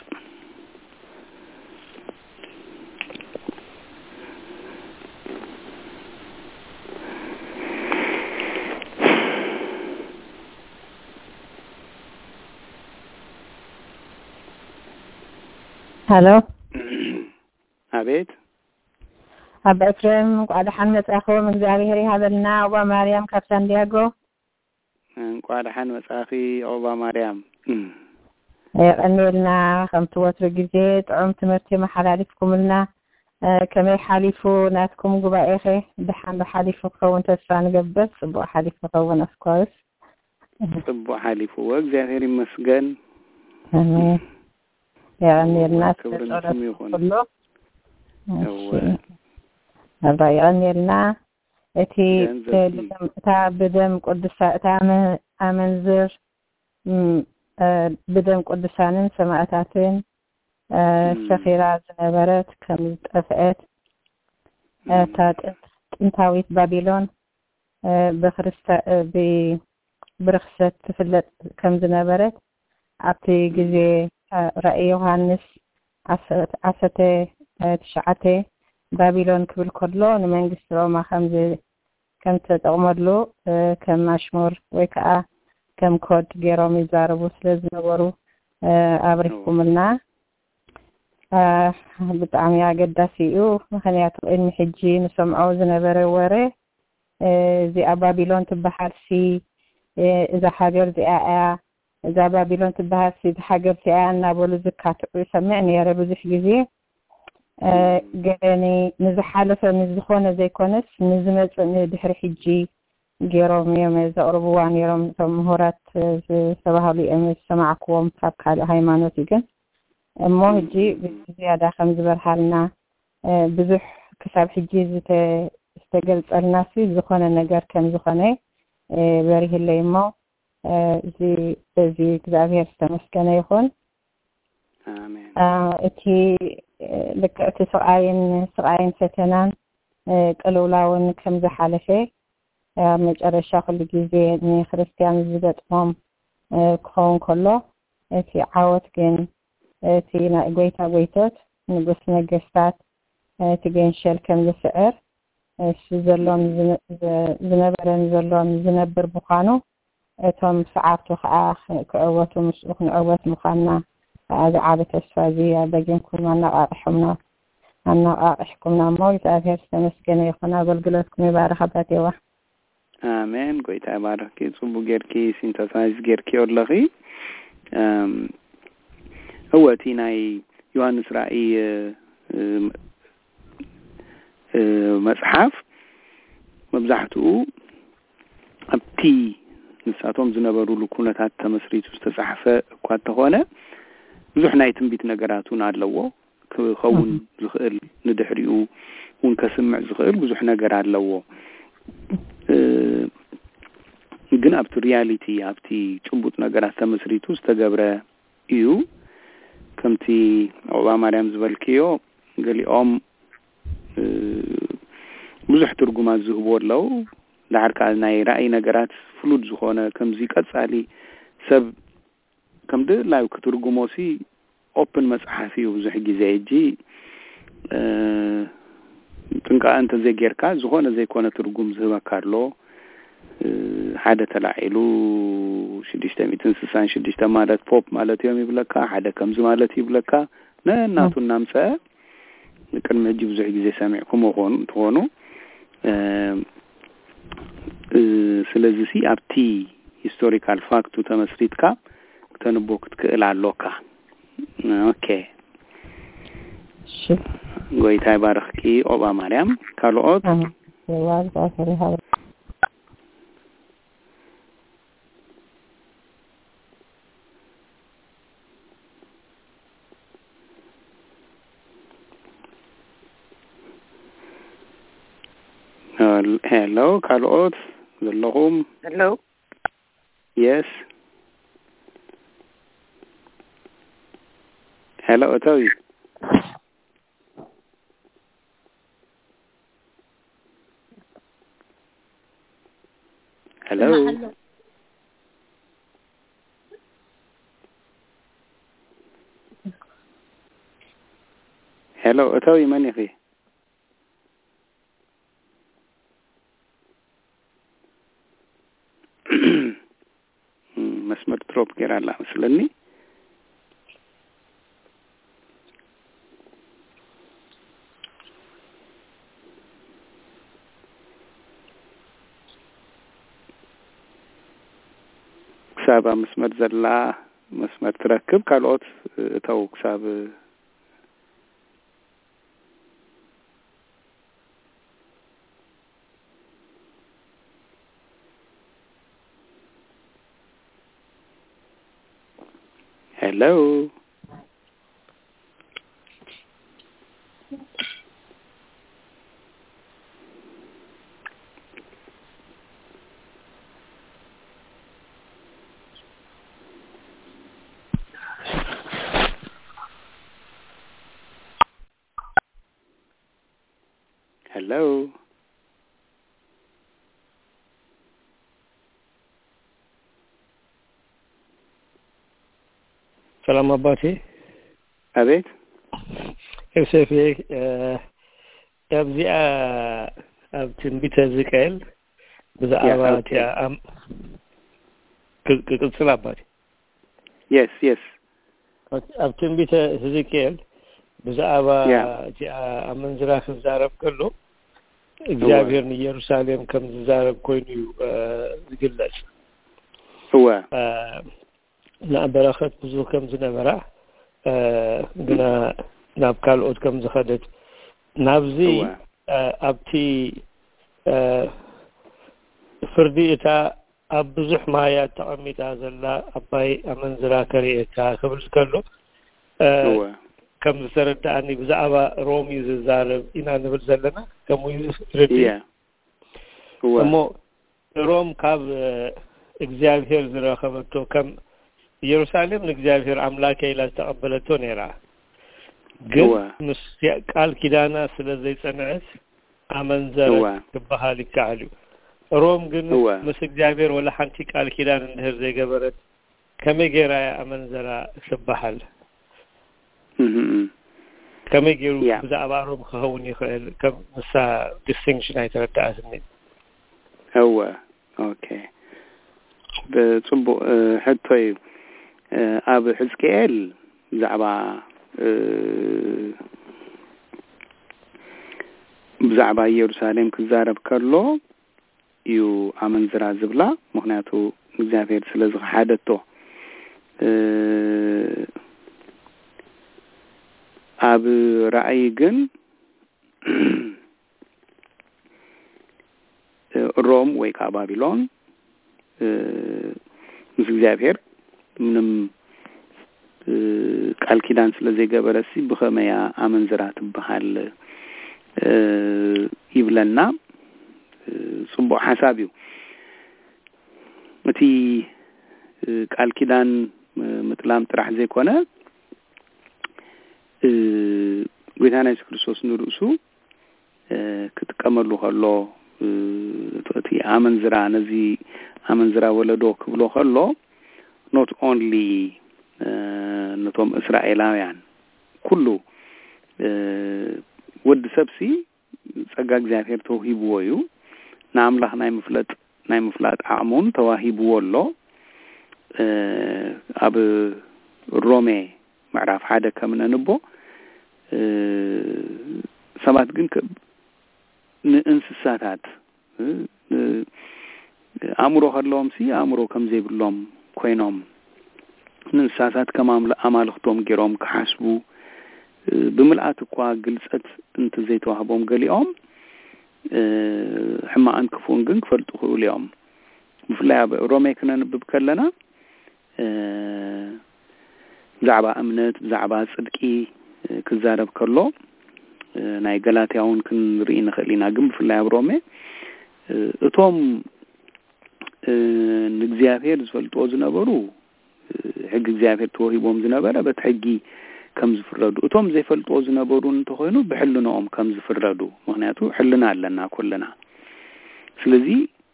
[SPEAKER 6] Hello.
[SPEAKER 5] أبيت.
[SPEAKER 6] أبا إكرام قاعد حنمت أخو من زاري هذا لنا أبا مريم كابتن دياغو.
[SPEAKER 5] قاعد حنمت أخي أبا مريم.
[SPEAKER 6] أني لنا خمت وتر جزيت عم تمرتي محلالكم لنا كما حالفوا ناتكم جبا إخي بحن بحالفوا كون تسفان جبت سبوا حالفوا كون أسكوس
[SPEAKER 5] سبوا حالفوا وجزاهر مسجن
[SPEAKER 6] أمين يعني الناس كله هذا يعني لنا أتي تعبدم قدس تعمل أمنزر بدم قدسانن سماعتاتن سخيرة زنبرت كم تفقت تات انتاويت بابلون بخرستا برخصة تفلت كم زنبرت عبتي جزي رأي يوحنس عسته تشعته بابلون كبل كله نمنجس روما خمسة كم تتغمر له كم مشمور ويكأ كم كود جيروم يزاربو سلزنبرو أبريكم لنا بطعم ياقداسيو مخنياتو إن حجي نسمعو زنبري وري زي بابلون تبحر سي إذا حاجر زي آآ إذا بابلون تبحر سي إذا حاجر سي آآ نابولو زكاتو يسمعني يا ربو زي جزي قلني نزحالة نزخونا زي كونس نزمت ندحر حجي جيروم يوم زقربوان يوم مهورات سباهلي أمس سمعكم فبحال هايمانوت يجن أمه هجي بزيادة خمس برحالنا بزح كسب حجي زت استقلت الناس زخانة نجار كم زخانة بريه اللي ما زي زي كذابير استمسكنا يخون
[SPEAKER 5] آمين
[SPEAKER 6] اتي لك تسعين سعين ستنان قالوا لاون كم زحالة شيء مجرد شغل جزء من خريستيان زبطهم كون كله في عوض كن في نقويتا قويتات نقص نقصات تجين شل كم السعر زلون زنبرن زلون زنبر بخانو تم سعرتو خاخ كأوت ومسؤول أوت مخانا هذا عادة السوازية بجين كل ما نرحمنا أنا أحكم نعمل تأثير سمسكني يخنا بالجلسكم يبارك باتيوا
[SPEAKER 5] آمين قويت عباركي صبو جيركي سينتاسايز جيركي أرلغي هو تيناي يوحنس رأي مصحف مبزحته أبتي نساتهم زنبرو لكونة تمسريت استصحفة كواتهونه ብዙሕ ናይ ትንቢት ነገራቱን ኣለዎ ክኸውን ዝኽእል ንድሕሪኡ ውን ከስምዕ ዝኽእል ብዙሕ ነገር ኣለዎ ግን ኣብቲ ሪያሊቲ ኣብቲ ጭቡጥ ነገራት ተመስሪቱ ዝተገብረ እዩ ከምቲ ኣባ ማርያም ዝበልክዮ ገሊኦም ብዙሕ ትርጉማት ዝህቦ ኣለው ዳዕርካ ናይ ራእይ ነገራት ፍሉድ ዝኾነ ከምዚ ቀጻሊ ሰብ ከምድ ላይ ክትርጉሞሲ ኦፕን መጽሐፊ ብዙሕ ጊዜ እጂ ጥንቃ አንተ ዘጌርካ ዝኾነ ዘይኮነ ትርጉም ዝህበካ ኣሎ ሓደ ተላዒሉ ሽድሽተ ሚእቲ ስልሳ ሽድሽተ ማለት ፖፕ ማለት እዮም ይብለካ ሓደ ከምዚ ማለት ይብለካ ነናቱ ናምፀ ቅድሚ እጂ ብዙሕ ጊዜ ሰሚዕኩም ሆኑ ትሆኑ ስለዚህ ሲ ኣብቲ ሂስቶሪካል ፋክቱ ተመስሪትካ ተንቦ ክትክእል ኣሎካ ኦኬ
[SPEAKER 6] ሽ
[SPEAKER 5] ጎይታ ይባርክኪ ኦባ ማርያም ካልኦት
[SPEAKER 6] ዋዝ ባሰሪ ሀብ
[SPEAKER 5] hello ካልኦት ዘለኹም
[SPEAKER 4] hello
[SPEAKER 5] yes hello Otawi hello hello Otawi من يخي مسمر تروب كيرا لا مسلني كساب مسمر زلا مسمر تركب كالوت تو كساب hello hello
[SPEAKER 3] سلام أباتي
[SPEAKER 5] أبيت
[SPEAKER 3] يوسفي أبزي أبتن بتزكيل بزا أباتي أم كل أباتي
[SPEAKER 5] yes yes
[SPEAKER 3] أبتن بتزكيل بزا أباتي أمن زراف الزارب كله እግዚአብሔር ኢየሩሳሌም ከም ዝዛረብ ኮይኑ ዝግለጽ
[SPEAKER 5] هو
[SPEAKER 3] نابرخت ብዙ ከም ዝነበራ ግና ናብ ካልኦት ከም ዝኸደት ናብዚ ኣብቲ ፍርዲ እታ ኣብ ብዙሕ ማያ ተቐሚጣ ዘላ ኣባይ ኣመንዝራ ከሪኤታ ክብል ከሎ ከም ዝተረዳእኒ ብዛዕባ ሮም እዩ ዝዛረብ ኢና ንብል ዘለና ከምኡ ዝረዲ እሞ ሮም ካብ እግዚአብሔር ዝረኸበቶ ከም ኢየሩሳሌም ለእግዚአብሔር አምላክ ኢላ ተቀበለቶ ነራ ግን ምስ ቃል ኪዳና ስለዚህ ጸንዐት አመንዘረ ተባሃል ይካሉ ሮም ግን ምስ እግዚአብሔር ወላ ሓንቲ ቃል ኪዳን እንደህር ዘይገበረት ከመገራ አመንዘራ ተባሃል ከመገሩ ብዛዕባ ሮም ከውን ይኽእል ከም ምሳ ዲስቲንክሽን አይተረዳእስኒ
[SPEAKER 5] هو اوكي بصبو حتى أب حزكيل زعبا ብዛዕባ ኢየሩሳሌም ክዛረብ ከሎ እዩ ኣመንዝራ ዝብላ ምክንያቱ እግዚአብሔር ስለዚ ሓደቶ ኣብ ራእይ ግን ሮም ወይ ባቢሎን ምስ እግዚአብሔር ምንም ቃል ኪዳን ስለዘይገበረሲ ብኸመያ ኣመንዝራ ትበሃል ይብለና ጽቡቅ ሐሳብ እዩ እቲ ቃል ኪዳን ምጥላም ጥራሕ ዘይኮነ ጌታና ኢየሱስ ክርስቶስ ንርእሱ ክትቀመሉ ከሎ እቲ ኣመንዝራ ነዚ ኣመንዝራ ወለዶ ክብሎ ከሎ not only ነቶም እስራኤላውያን ኩሉ ወድ ሰብሲ ጸጋ እግዚአብሔር ተውሂብዎ እዩ ናምላኽ ናይ ምፍለጥ ናይ ምፍላጥ ዓሙን ተዋሂብዎ ኣሎ ኣብ ሮሜ ምዕራፍ ሓደ ከምነንቦ ሰባት ግን ንእንስሳታት አእምሮ ከለውምሲ አእምሮ ከም ዘይብሎም ኮይኖም ንእንስሳታት ከማም አማልኽቶም ገሮም ከሐስቡ ብምልአት እኳ ግልጸት እንተ ዘይተዋህቦም ገሊኦም ሕማን ክፉን ግን ክፈልጡ ይኽእሉዮም ብፍላይ ኣብ ሮሜ ክነንብብ ከለና ብዛዕባ እምነት ብዛዕባ ጽድቂ ክዛረብ ከሎ ናይ ገላትያውን ክንርኢ ንኽእል ኢና ግን ብፍላይ ኣብ ሮሜ እቶም ንእግዚአብሔር ዝፈልጥዎ ዝነበሩ ሕግ እግዚአብሔር ተወሂቦም ዝነበረ በትሕጊ ከም ዝፍረዱ እቶም ዘይፈልጥዎ ዝነበሩ እንተኾይኑ ብሕልናኦም ከም ዝፍረዱ ምክንያቱ ሕልና ኣለና ኩልና ስለዚ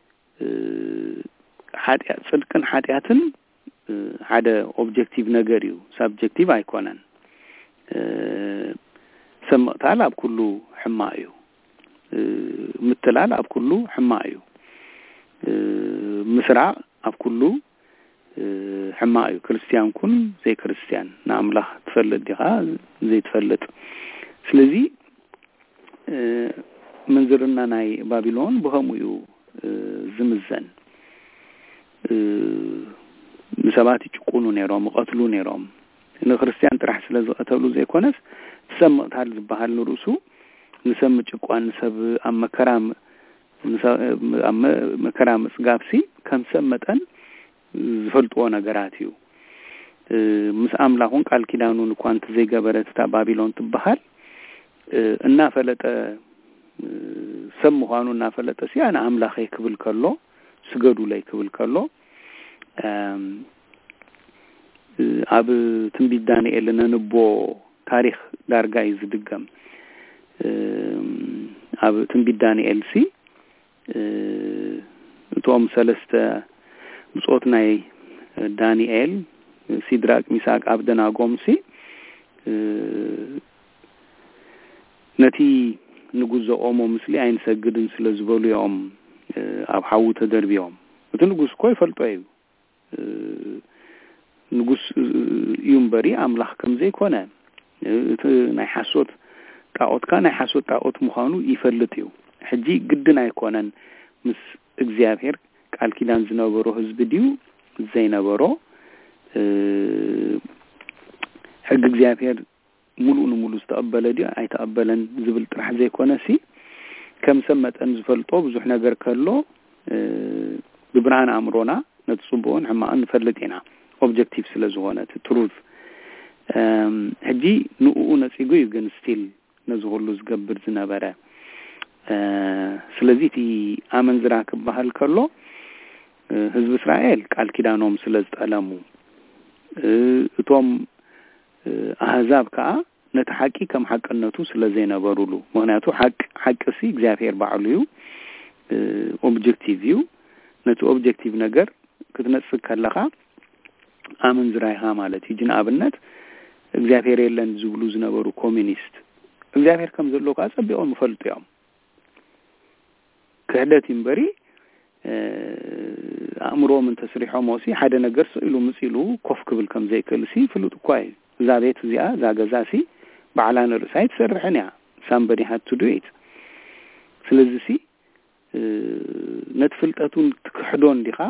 [SPEAKER 5] ኃጢአት ጽድቅን ኃጢአትን ሓደ ኦብጀክቲቭ ነገር እዩ ሰብጀክቲቭ አይኮነን ሰምዕታል ኣብ ኩሉ ሕማ እዩ ምትላል ኣብ ኩሉ ሕማ እዩ ምስራዕ ኣብ ኩሉ ሕማ እዩ ክርስቲያን ኩን ዘይ ክርስቲያን ናምላኽ ትፈልጥ ዲኻ ዘይ ትፈልጥ ስለዚ መንዝርና ናይ ባቢሎን ብኸምኡ እዩ ዝምዘን ንሰባት ይጭቁኑ ነይሮም ይቀትሉ ነይሮም ንክርስቲያን ጥራሕ ስለ ዝቀተሉ ዘይኮነስ ሰምዕታል ዝበሃል ንርእሱ ንሰምዕ ጭቋን ሰብ ኣብ መከራም ኣብ መከራ ምጽጋብሲ ከም ሰመጠን ዝፈልጥዎ ነገራት እዩ ምስ አምላኹን ቃል ኪዳኑን እንኳን ተዘይገበረት ታ ባቢሎን ትበሃል እና ፈለጠ ሰብ ምዃኑ እና ፈለጠ ሲያና አምላኽ ይክብል ከሎ ስገዱ ላይ ክብል ከሎ ኣብ ትንቢት ዳንኤል ነንቦ ታሪኽ ዳርጋ ይዝድገም ኣብ ትንቢት ዳንኤል ሲ እቶም ሰለስተ ብጾት ናይ ዳንኤል ሲድራቅ ሚሳቅ አብደናጎም ሲ ነቲ ንጉስ ዘቆሞ ምስሊ አይን ሰግድን ስለዝበሉዮም ኣብ ሓው ተደርቢዮም እቲ ንጉስ ኮይ ፈልጦ እዩ ንጉስ ይምበሪ አምላኽ ከም ዘይኮነ እቲ ናይ ሓሶት ጣዖት ካን ናይ ሓሶት ጣዖት ምዃኑ ይፈልጥ እዩ ሕጂ ግድን አይኮነን ምስ እግዚአብሔር ቃል ኪዳን ዝነበሮ ህዝብ ዲዩ ዘይነበሮ ሕግ እግዚአብሔር ሙሉን ሙሉ ዝተቀበለ ዲዩ አይተቀበለን ዝብል ጥራሕ ዘይኮነሲ ከም ሰመጠን ዝፈልጦ ብዙሕ ነገር ከሎ ብብርሃን አእምሮና ነጽቡን ሕማን ፈልጤና ኦብጀክቲቭ ስለዝሆነ ትሩዝ ሕጂ ንኡ ነጽጉ ይግን ስቲል ነዝሁሉ ዝገብር ዝነበረ ስለዚህ ቲ አመንዝራ ክባሃል ከሎ ህዝብ እስራኤል ቃል ኪዳኖም ስለዝጠለሙ እቶም አህዛብ ከአ ነቲ ሐቂ ከም ሐቅነቱ ስለዘይነበሩሉ ምክንያቱ ሐቅ ሐቅሲ እግዚአብሔር ባዕሉ ኦብጀክቲቭ ዩ ነቲ ኦብጀክቲቭ ነገር ክትነጽግ ከለኻ አመንዝራ ይሃ ማለት ይጅን አብነት እግዚአብሔር የለን ዝብሉ ዝነበሩ ኮሚኒስት እግዚአብሔር ከም ዘሎ ካጸብዮም ፈልጥዮም ክህደት ይምበሪ አእምሮ ምን ተስሪሖም ወሲ ሓደ ነገር ስኢሉ ምጽኢሉ ኮፍ ክብል ከም ዘይክልሲ ፍሉጥ ኳይ ዛቤት እዚኣ ዛገዛሲ ባዕላን ርሳይት ሰርሕንያ somebody had to do it ስለዚህ ሲ ነትፍልጠቱን ትክሕዶን ዲኻ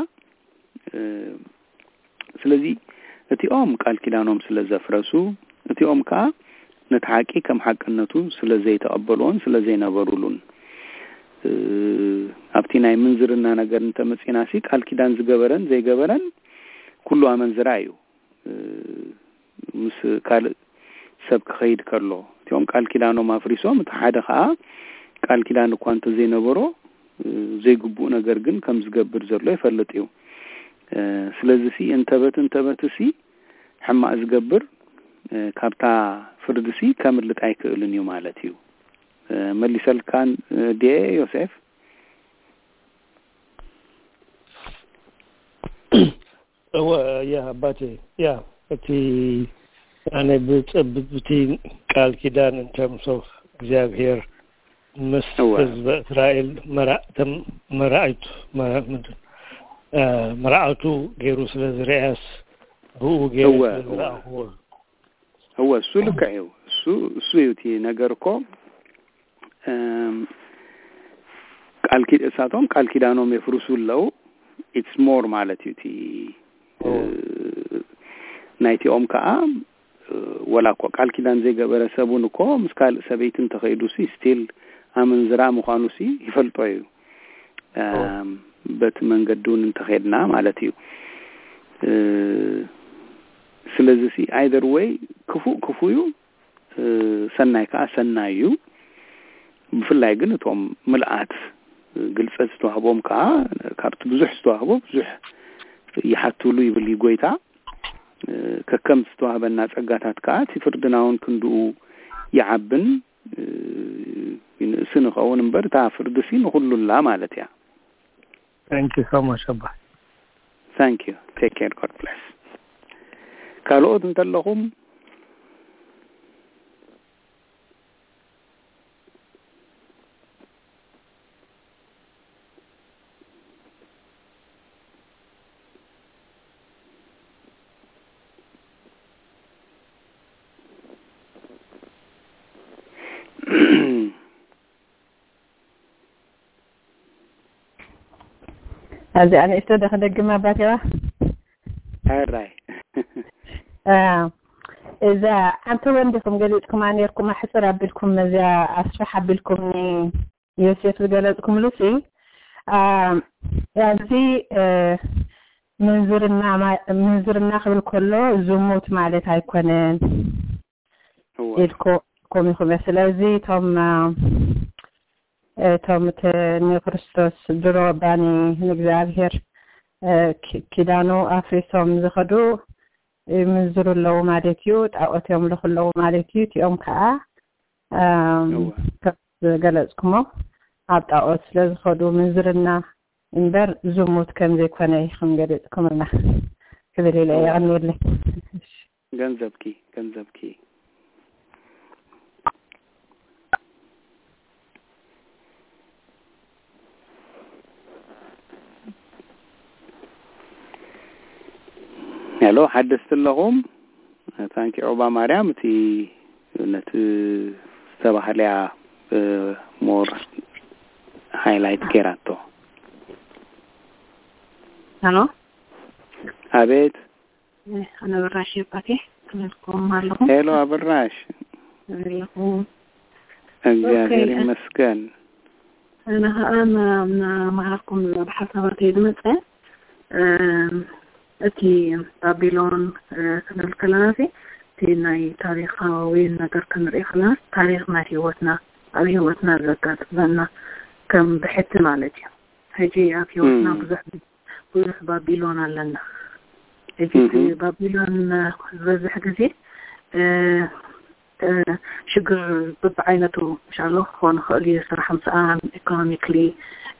[SPEAKER 5] ስለዚህ እቲኦም ቃል ኪዳኖም ስለዘፍረሱ እቲኦም ካ ነትሓቂ ከም ሓቅነቱ ስለዘይተቀበሉን ስለዘይነበሩሉን ኣብቲ ናይ ምንዝርና ነገር እንተመጽናሲ ቃል ኪዳን ዝገበረን ዘይገበረን ኩሉ ኣመንዝራ እዩ ምስ ካል ሰብ ክኸይድ ከሎ እቲኦም ቃል ኪዳኖም ኣፍሪሶም ተሓደ ኸኣ ቃል ኪዳን እኳ እንተ ዘይነበሮ ዘይግቡእ ነገር ግን ከም ዝገብር ዘሎ ይፈልጥ እዩ ስለዚህ ሲ እንተበት እንተበት ሲ ሕማቅ ዝገብር ካብታ ፍርድ ሲ ከምልጥ ኣይክእልን እዩ ማለት እዩ መልሰልካን ዲ ዮሴፍ
[SPEAKER 3] هو يا باتي يا بتي أنا بتبتي قال كده in terms of እግዚአብሔር مستز إسرائيل مرأتم مرأت مرأتو غيروس لزرياس هو غيروس هو
[SPEAKER 5] هو سلك أيو سو سويتي نجاركو قال كده ساتهم قال كده أنا مفروسول له it's more مالتي تي نايتي أم كأم ولا كو قال كده نزيج برسابون كو مسكال سبيتن تخيدوسي still أمن زرع مخانوسي يفلطوي بت من قدون انتخيدنا مالتيو سلزسي either way كفو كفويو سنايكا سنايو بفلاي قنتهم ملعات قلصت توهبهم كا كارت بزح توهبو بزح يحطولو يبلي قويتا ككم توهبنا ጸጋታት كا تفردناون كندو يعبن سنخون برتا فردسين كل لا مالتيا.
[SPEAKER 3] Thank you so much Abba.
[SPEAKER 5] Thank you. Take care. God bless. كالوت انتلهم
[SPEAKER 6] هذا أنا استدخل الجماعة باتوا
[SPEAKER 5] هاي
[SPEAKER 6] آه إذا أنتم عندكم قلتكم عنيكم أحسر بالكم إذا أشرح بالكم يوسف قلتكم لسي آه يعني آه منظرنا منظرنا قبل كله زموت معلت هيكونن إلكم كم يخم سلازي تم تم تنيكرستوس درو باني نجزاهير كيدانو أفريسوم زخدو منزرو اللو مالتيو تأوتيهم لخو اللو مالتيو تيوم كأ قلتكمو عبد أوت لزخدو منزرنا انبر زموت كم زي كوانا يخم قلتكم لنا كذلك لا يغني لي
[SPEAKER 5] جنزبكي جنزبكي هلو حدثت لهم ثانك يو أبا مريم تي نت صباح ليا مور هايلايت كيراتو
[SPEAKER 7] هلو
[SPEAKER 5] أبيت
[SPEAKER 7] أنا براش يبقى كلكم هلو
[SPEAKER 5] هلو براش
[SPEAKER 7] هلو
[SPEAKER 5] أجازي مسكن
[SPEAKER 7] أنا أنا معكم بحسب تيدمتة أتي بابلون كنال كلامي تيناي تاريخاوي نقدر كنري خلاص تاريخ ما هيوتنا أو هيوتنا زكاة لنا كم بحث مالتي هجي أكيوتنا بزح بزح بابلون لنا هجي بابلون بزح جزي شجر ببعينته إن شاء الله خون خالي صراحة مسألة economically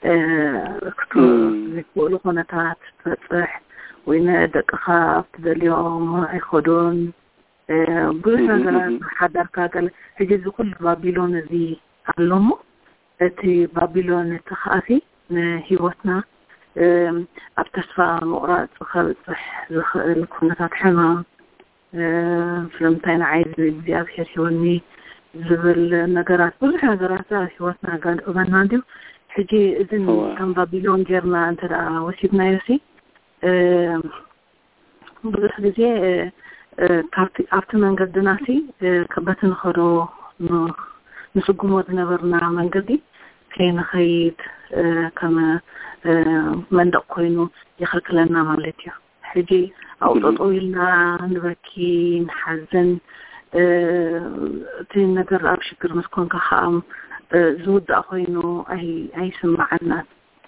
[SPEAKER 7] كتير يقولوا هنا تات تصح وين دقيقة اليوم يخدون بس مثلا حدر كاتل هجز كل بابلون ذي علمه تي بابلون تخافي هيوتنا أبتسفى مقرات وخلص الكونات حما فلمتين عايز بزيادة شوني زبل نجارات كل نجارات هوتنا قال وبناديو حجي إذن كان بابلون جرنا أنت وسيدنا يسي بس هذه كارتي أفتنا قدناسي كبتنا خرو نسقمود نبرنا من قدي كين خيط كما من دقينو يخلق لنا مالتيا حجي أو تطويلنا نبكي نحزن تين نقر أبشكر مسكون كخام زود أخوينو أي أي سمعنا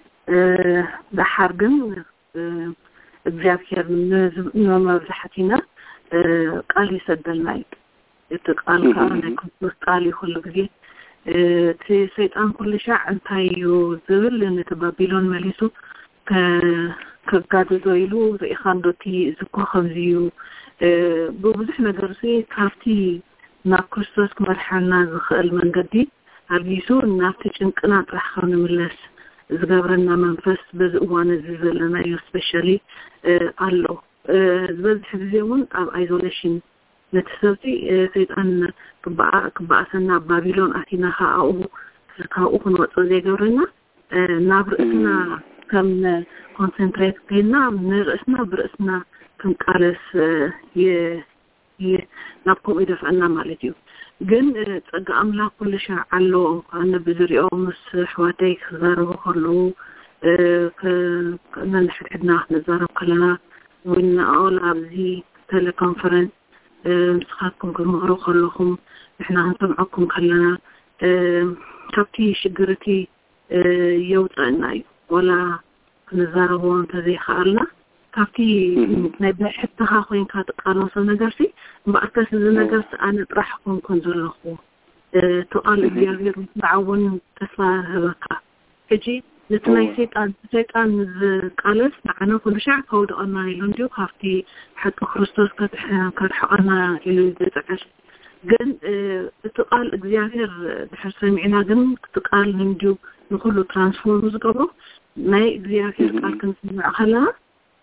[SPEAKER 7] بحرقن بذاكر نوم مزحتنا قال يسد الماء يتقال كأنه كنت قال يخلق ذي تي سيطان كل شيء انتايو زبل لأن تبابيلون مليسو كقادو زويلو زي خاندوتي زكو خمزيو بوزح نقرسي كافتي نا كريستوس كمرحانا زخل من قدي عربيسو نافتي چنقنا طرح نملس زغبرنا منفس بزقوان الزلنا يو سبيشالي قالو زبزح بزيون اب ايزوليشن نتسوتي سيطان كبعثنا بابيلون اتينا خاقو كاقو كنوطو زي غبرنا نابرئسنا كم كونسنتريت كينا نرئسنا برئسنا كم قالس ي ي نابكم يدفعنا مالتيو جن تقى أملا كل شيء علو أنا بزريو مس حواتي خزارو خلو كنا نحكينا نزارو كلنا وإن أولا بزي تلكونفرنس مسخاتكم كمعرو خلوهم إحنا هنسمعكم كلنا كابتي شجرتي يوطعناي ولا نزارو أنت زي خالنا كابتي نبدأ حتى خاخوين كات قانوس نجارسي بأساس النجارس أنا راحكم كنزل أخو تقال بيغير معون تفاهمك هجي نتناي سيطان سيطان قالس معنا كل شيء كود أنا يلونديو كابتي حتى خريستوس كات كات حقنا إلى ذاتش جن تقال بيغير بحسن معنا جن تقال ننديو نقوله ترانسفورمز قبله ما بيغير قال كنت معها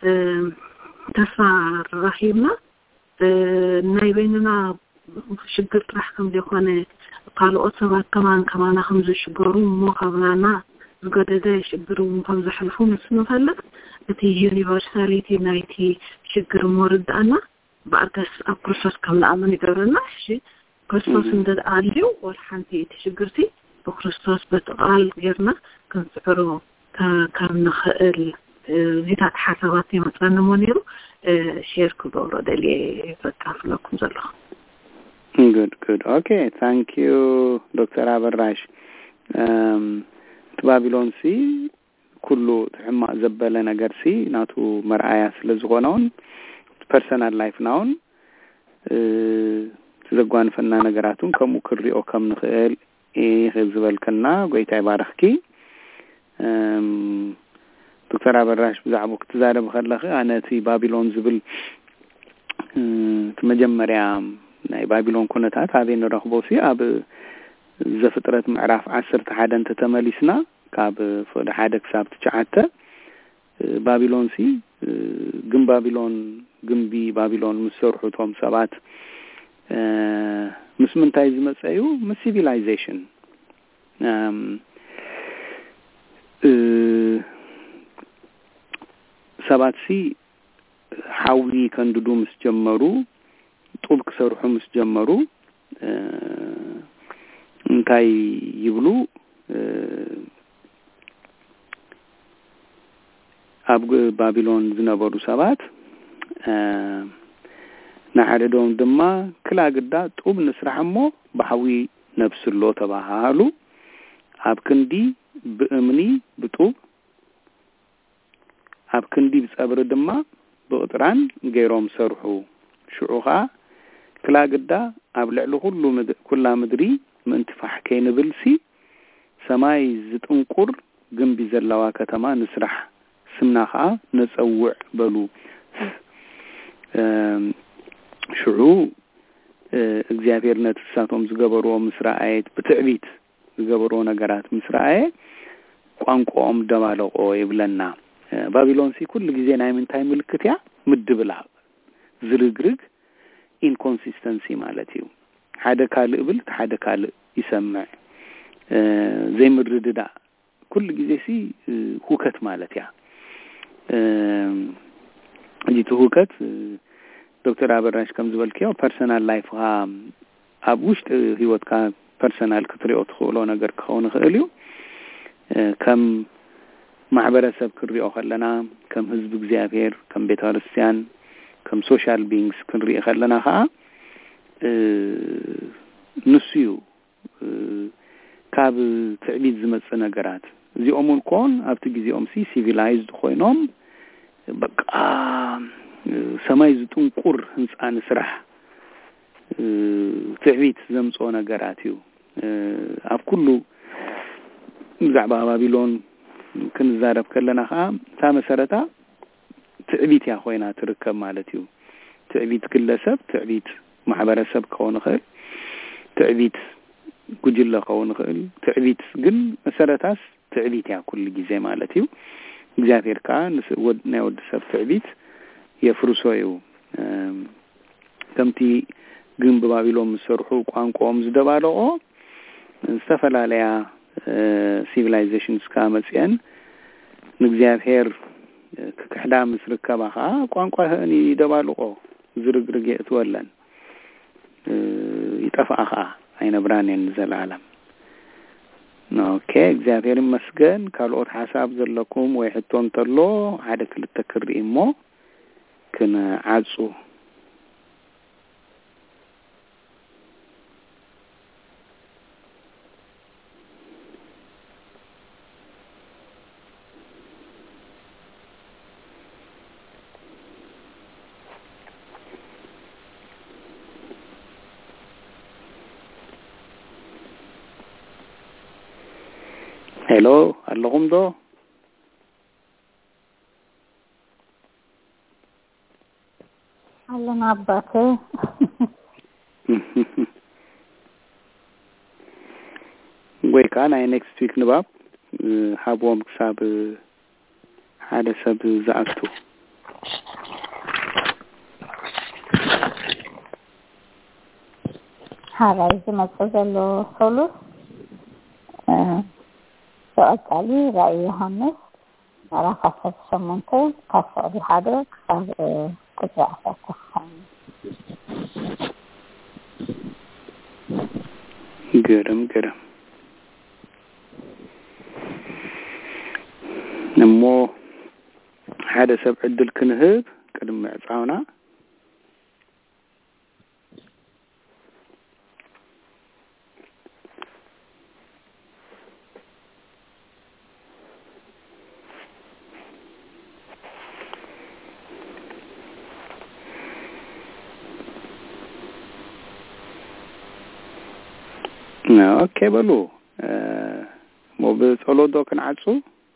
[SPEAKER 7] تسعى رحيمنا ناي بيننا شجر رحكم ديخواني قالوا أصبات كمان كمان خمس شجرون مو قبلنا زقد دا شجرون خمس حلفون السنة فلك تي يونيفرساليتي نايتي شجر مورد أنا بأركس أبرسوس كمنا أمني قبلنا شي كريستوس ندد آليو والحانتي تشجرتي وكريستوس بتقال غيرنا كنسعرو كان نخيل زيتات حساباتي مثلا مونيرو شيركو دورو دلي فتاف لكم زلو.
[SPEAKER 5] Good, good. Okay, thank you, Doctor Abarrash. Um, تبابلون سي كله تحمق زبالة نجار سي ناتو مرعايا سلزغونون personal life ناون تزقوان فنا نجاراتون كمو كري أو كم نخيل إيه غزبال كنا قويت عبارخكي دكتور أبراش بزعبو كتزارب خلقي أنا في بابلون زبل تمجمر يام ناي بابلون كنتات هذه نرخبوسي أب زفترة معرف عشر تحدن تتمليسنا كاب فد حدك ساب تشعته بابلون سي جم بابلون جم بي بابلون مسرحو توم سبات مسمن تايز مسأيو مس civilization سبات سي حاولي كندو مس جمرو طوب كسرحو مس جمرو انتاي يبلو أب بابلون زنبرو سبات نعرضهم دما كلا قدا طوب نسرحمو بحوي نفس اللو تبعهالو أب كندي بأمني بطوب أب كندي بسأبر دما بقطران غيرهم سرحو شعوها كلا قدا أب لعلو كله مد... كلا مدري من تفح كين بلسي سماي زتنقر جنبي زلوا كتما نسرح سمناخا نصوع بلو شعو እግዚአብሔር ነትሳቶም ዝገበሩ ምስራኤት በትዕቢት ዝገበሩ ነገራት ምስራኤ ቋንቋኦም ደባለቆ ይብለና ባቢሎን ሲ ኩል ጊዜ ናይ ምንታይ ምልክትያ ምድብላ ዝርግርግ ኢንኮንሲስተንሲ ማለት እዩ حدا كالق بل حدا كالق يسمع زي مرددا كل جزء سي هوكت مالتها جيت هوكت دكتور عبراش كم زبل كيو personal life ها أبوشت هيوت كان personal كتري أدخلوا نجار كون خليو كم معبر سب كري أخلنا كم حزب جزائر كم بيتارسيان كم social beings كري أخلنا ها نسيو كاب تعبيد زمت سنجارات زي أمور كون أبتدي زي أمسي civilized خوينهم بقى سماي زتون قر هنس أنا سرح تعبيد زمت سنجاراتيو أب كله زعبا بابلون كن زارب كلنا خام تام سرتا تعبيد يا خوينا تركب مالتيو تعبيد كل سب تعبيد معبر سب كون خير تعبيد كجلا كون خير تعبيد جن مسرتاس تعبيد يا كل جزء مالتيو جزافير كان ود نود سب تعبيد يفرسويو تمتي جن ببابلون مسرحو قان قوم زدبالو استفل عليها civilizations كامسيان نجزافير كحدا مسركبها قان قاني دبالو زرغرغ يتولن يطفأها أين برانين زلالم اوكي እግዚአብሔር ይመስገን ካልኦት ሐሳብ ዘለኩም ወይ ሕቶን ተሎ ሓደ ክልተ ክሪ እሞ ከነ ዓጹ Hello, اللهم دو
[SPEAKER 1] الله نباته
[SPEAKER 5] ويكان اي next week نباب هابوم كساب هذا سب زعفتو
[SPEAKER 1] هذا إذا تزلو خلص سأتعلي رأي يوحنس على خاصة سمنته خاصة بحاجة كتر عفا تخصان
[SPEAKER 5] قرم قرم نمو هذا سبع عدل كنهب قدم معصاونا اوكي بلو مو بتصلو دو كنعصو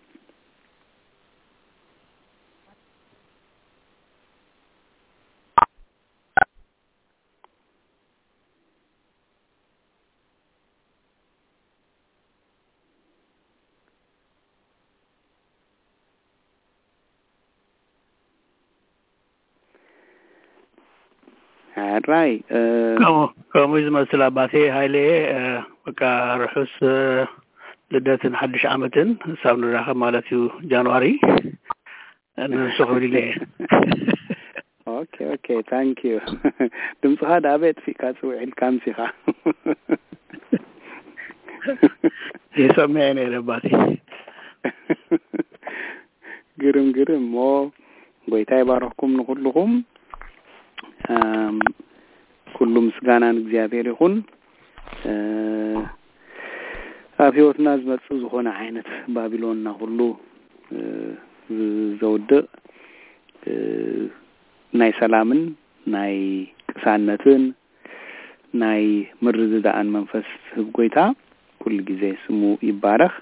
[SPEAKER 5] راي
[SPEAKER 8] كم كم إذا مثلا باتي هايلي بقى رحوس لدات حدش عامتن سامن راخ مالتيو جانواري أنا سوغولي لي
[SPEAKER 5] اوكي اوكي ثانك يو دمس هذا بيت في كاسو الكام سيخا
[SPEAKER 8] يسمعني رباتي
[SPEAKER 5] قرم قرم مو بيتاي باركم نقول لكم كل مسغانان እግዚአብሔር ይሁን አብዮትና ዝመጽ ዝሆነ አይነት ባቢሎንና ሁሉ ዘውድ ናይ ሰላምን ናይ ቅሳነትን ናይ ምርዝዳን መንፈስ ህጎይታ ኩል ጊዜ ስሙ ይባረክ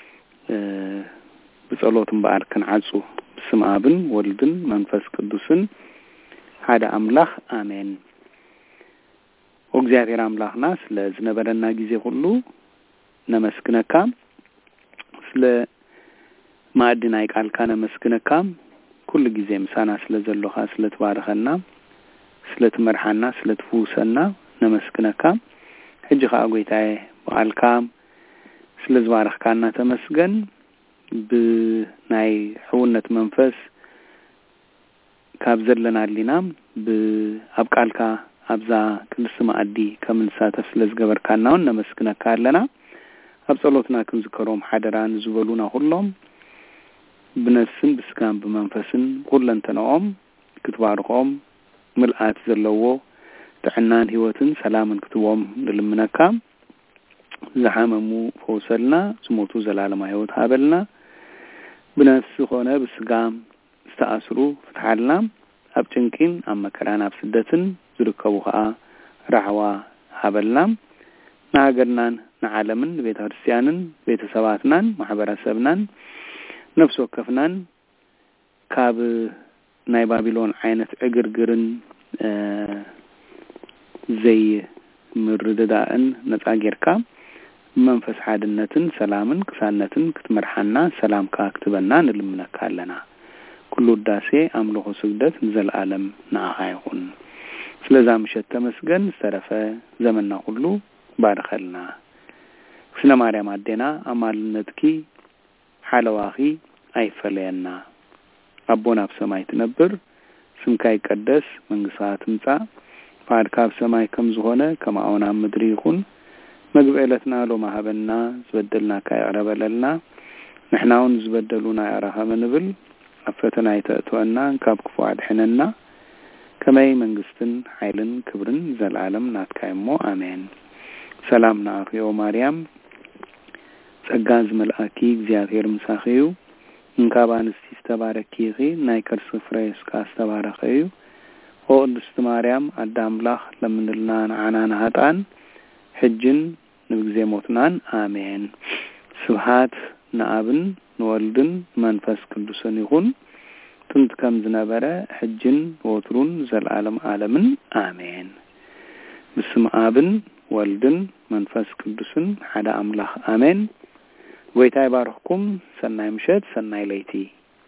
[SPEAKER 5] በጸሎትን ባርከን አጹ ስም አብን ወልድን መንፈስ ቅዱስን هذا أملاخ آمين وእግዚአብሔር አምላክና ስለ ዝነበረና ጊዜ ሁሉ ነመስክነካ ስለ ማዕድናይ ቃልካ ነመስክነካ ኩል ጊዜ ምሳና ስለ ዘሎኻ ስለ ተባረኸና ስለ ተመርሐና ስለ ተፉሰና نمسكنك حج خاقويتاي بقالكام سلزبارخكانا تمسكن بناي حونة منفس كابزلنا لينام بأبقالكا أبزا كل سما أدي كمن ساتف سلزقبركانا ونمسكنك لنا أبصلوتنا كنذكرهم حدران زبلونا كلهم بنفسن بسكان بمنفسن كلن تنعم كتبارهم ملآت زلوو تعنان هيوتن سلاما كتبهم للمنكا زحاممو فوسلنا سموتو زلالما هيوت هابلنا بنفس خونه بسقام استأسرو فتحالنا أبجنكين أما كرانا بسدتن زركوها رعوا هابلنا ناقرنان نعلمن بيت هرسيانن بيت سواتنان محبرة سبنان نفس وكفنان كاب ناي بابلون عينة اقرقرن آه زي مردداءن نتاقيركا منفس حادنتن سلامن كسانتن كتمرحنا سلام كاكتبنا نلمنكا لنا كل الداسي أملوه سجدت نزل عالم ناغايقون سلزا مشت تمسجن سرفة زمننا كله بارخلنا سنة ماريا مادينا أمال ندكي حالواخي أي فلينا أبونا بسماي تنبر سمكاي قدس منقصات مصا فاركا بسماي كم زغونة كما أونا مدريخون مقبئلتنا لو ما هبنا زبدلنا كاي عربللنا نحناون زبدلونا يعرها منبل أفتنا يتأتونا نكاب كفوعد حننا كماي منقستن حيلن كبرن زل العالم ناتكايمو آمين سلامنا أخيو مريم سقاز ملأكي زيادير مساخيو انكابان استباركيغي نايكر صفريس كاستباركيو وقدست مريم أدام لخ لمن لنا عنان هاتان حجن نبغزي موتنان آمين سبحات نابن نولدن منفس كدسن يغن تنت كم زنبرة حجن وطرون زل عالم عالمن آمين بسم آبن والدن منفس كدسن حدا أملاخ آمين ويتاي باركم سناي مشت سناي ليتي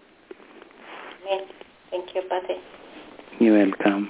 [SPEAKER 4] Amen. Thank you, Pate.
[SPEAKER 5] You're welcome.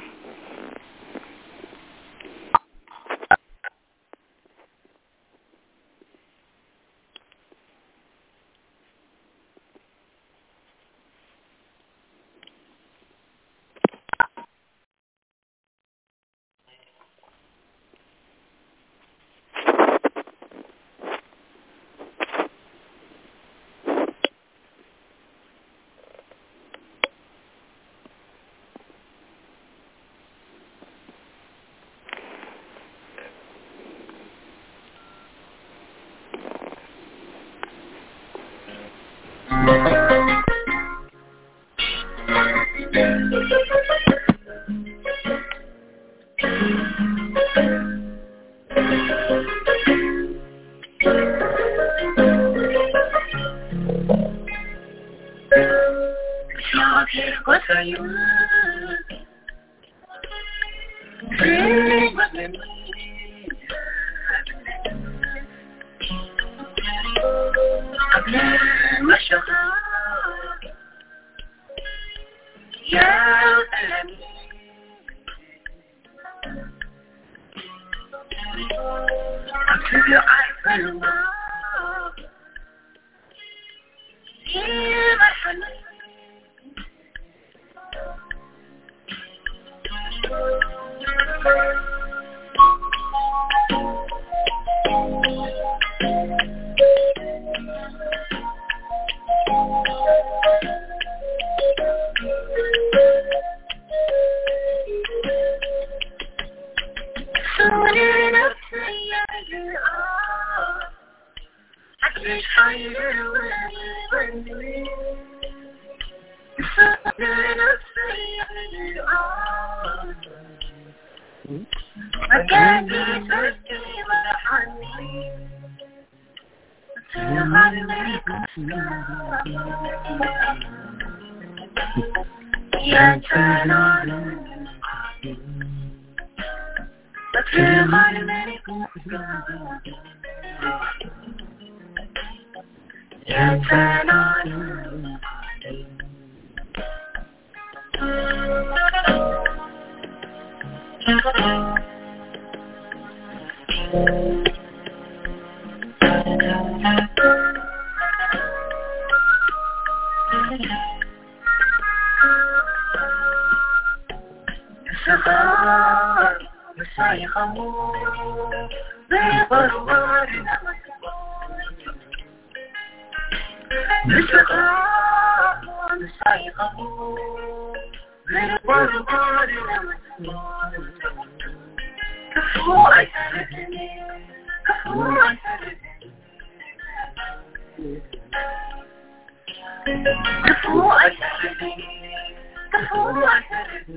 [SPEAKER 9] الصغار مسايخمون بالبربارنا الصغار مسايخمون بالبربارنا كفو عسرتني كفو عسرتني كفو عسرتني كفو عسرتني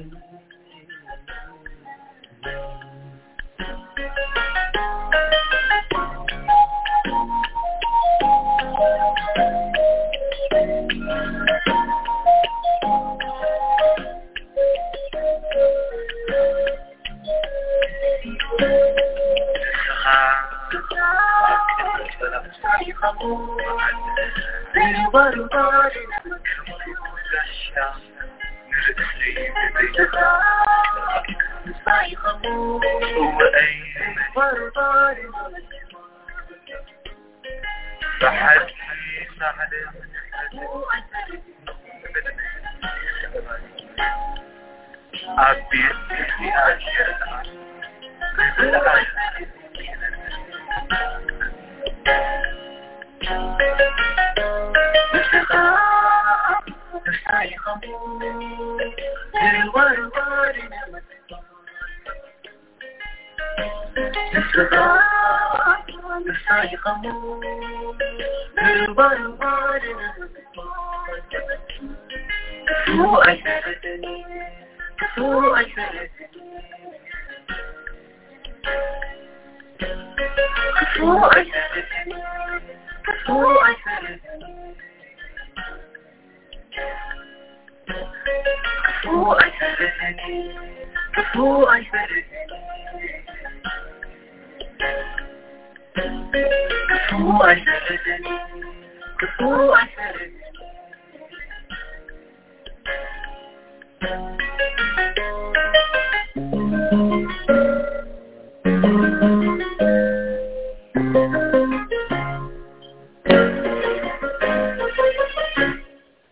[SPEAKER 9] كفو عسرتني كفو عسرتني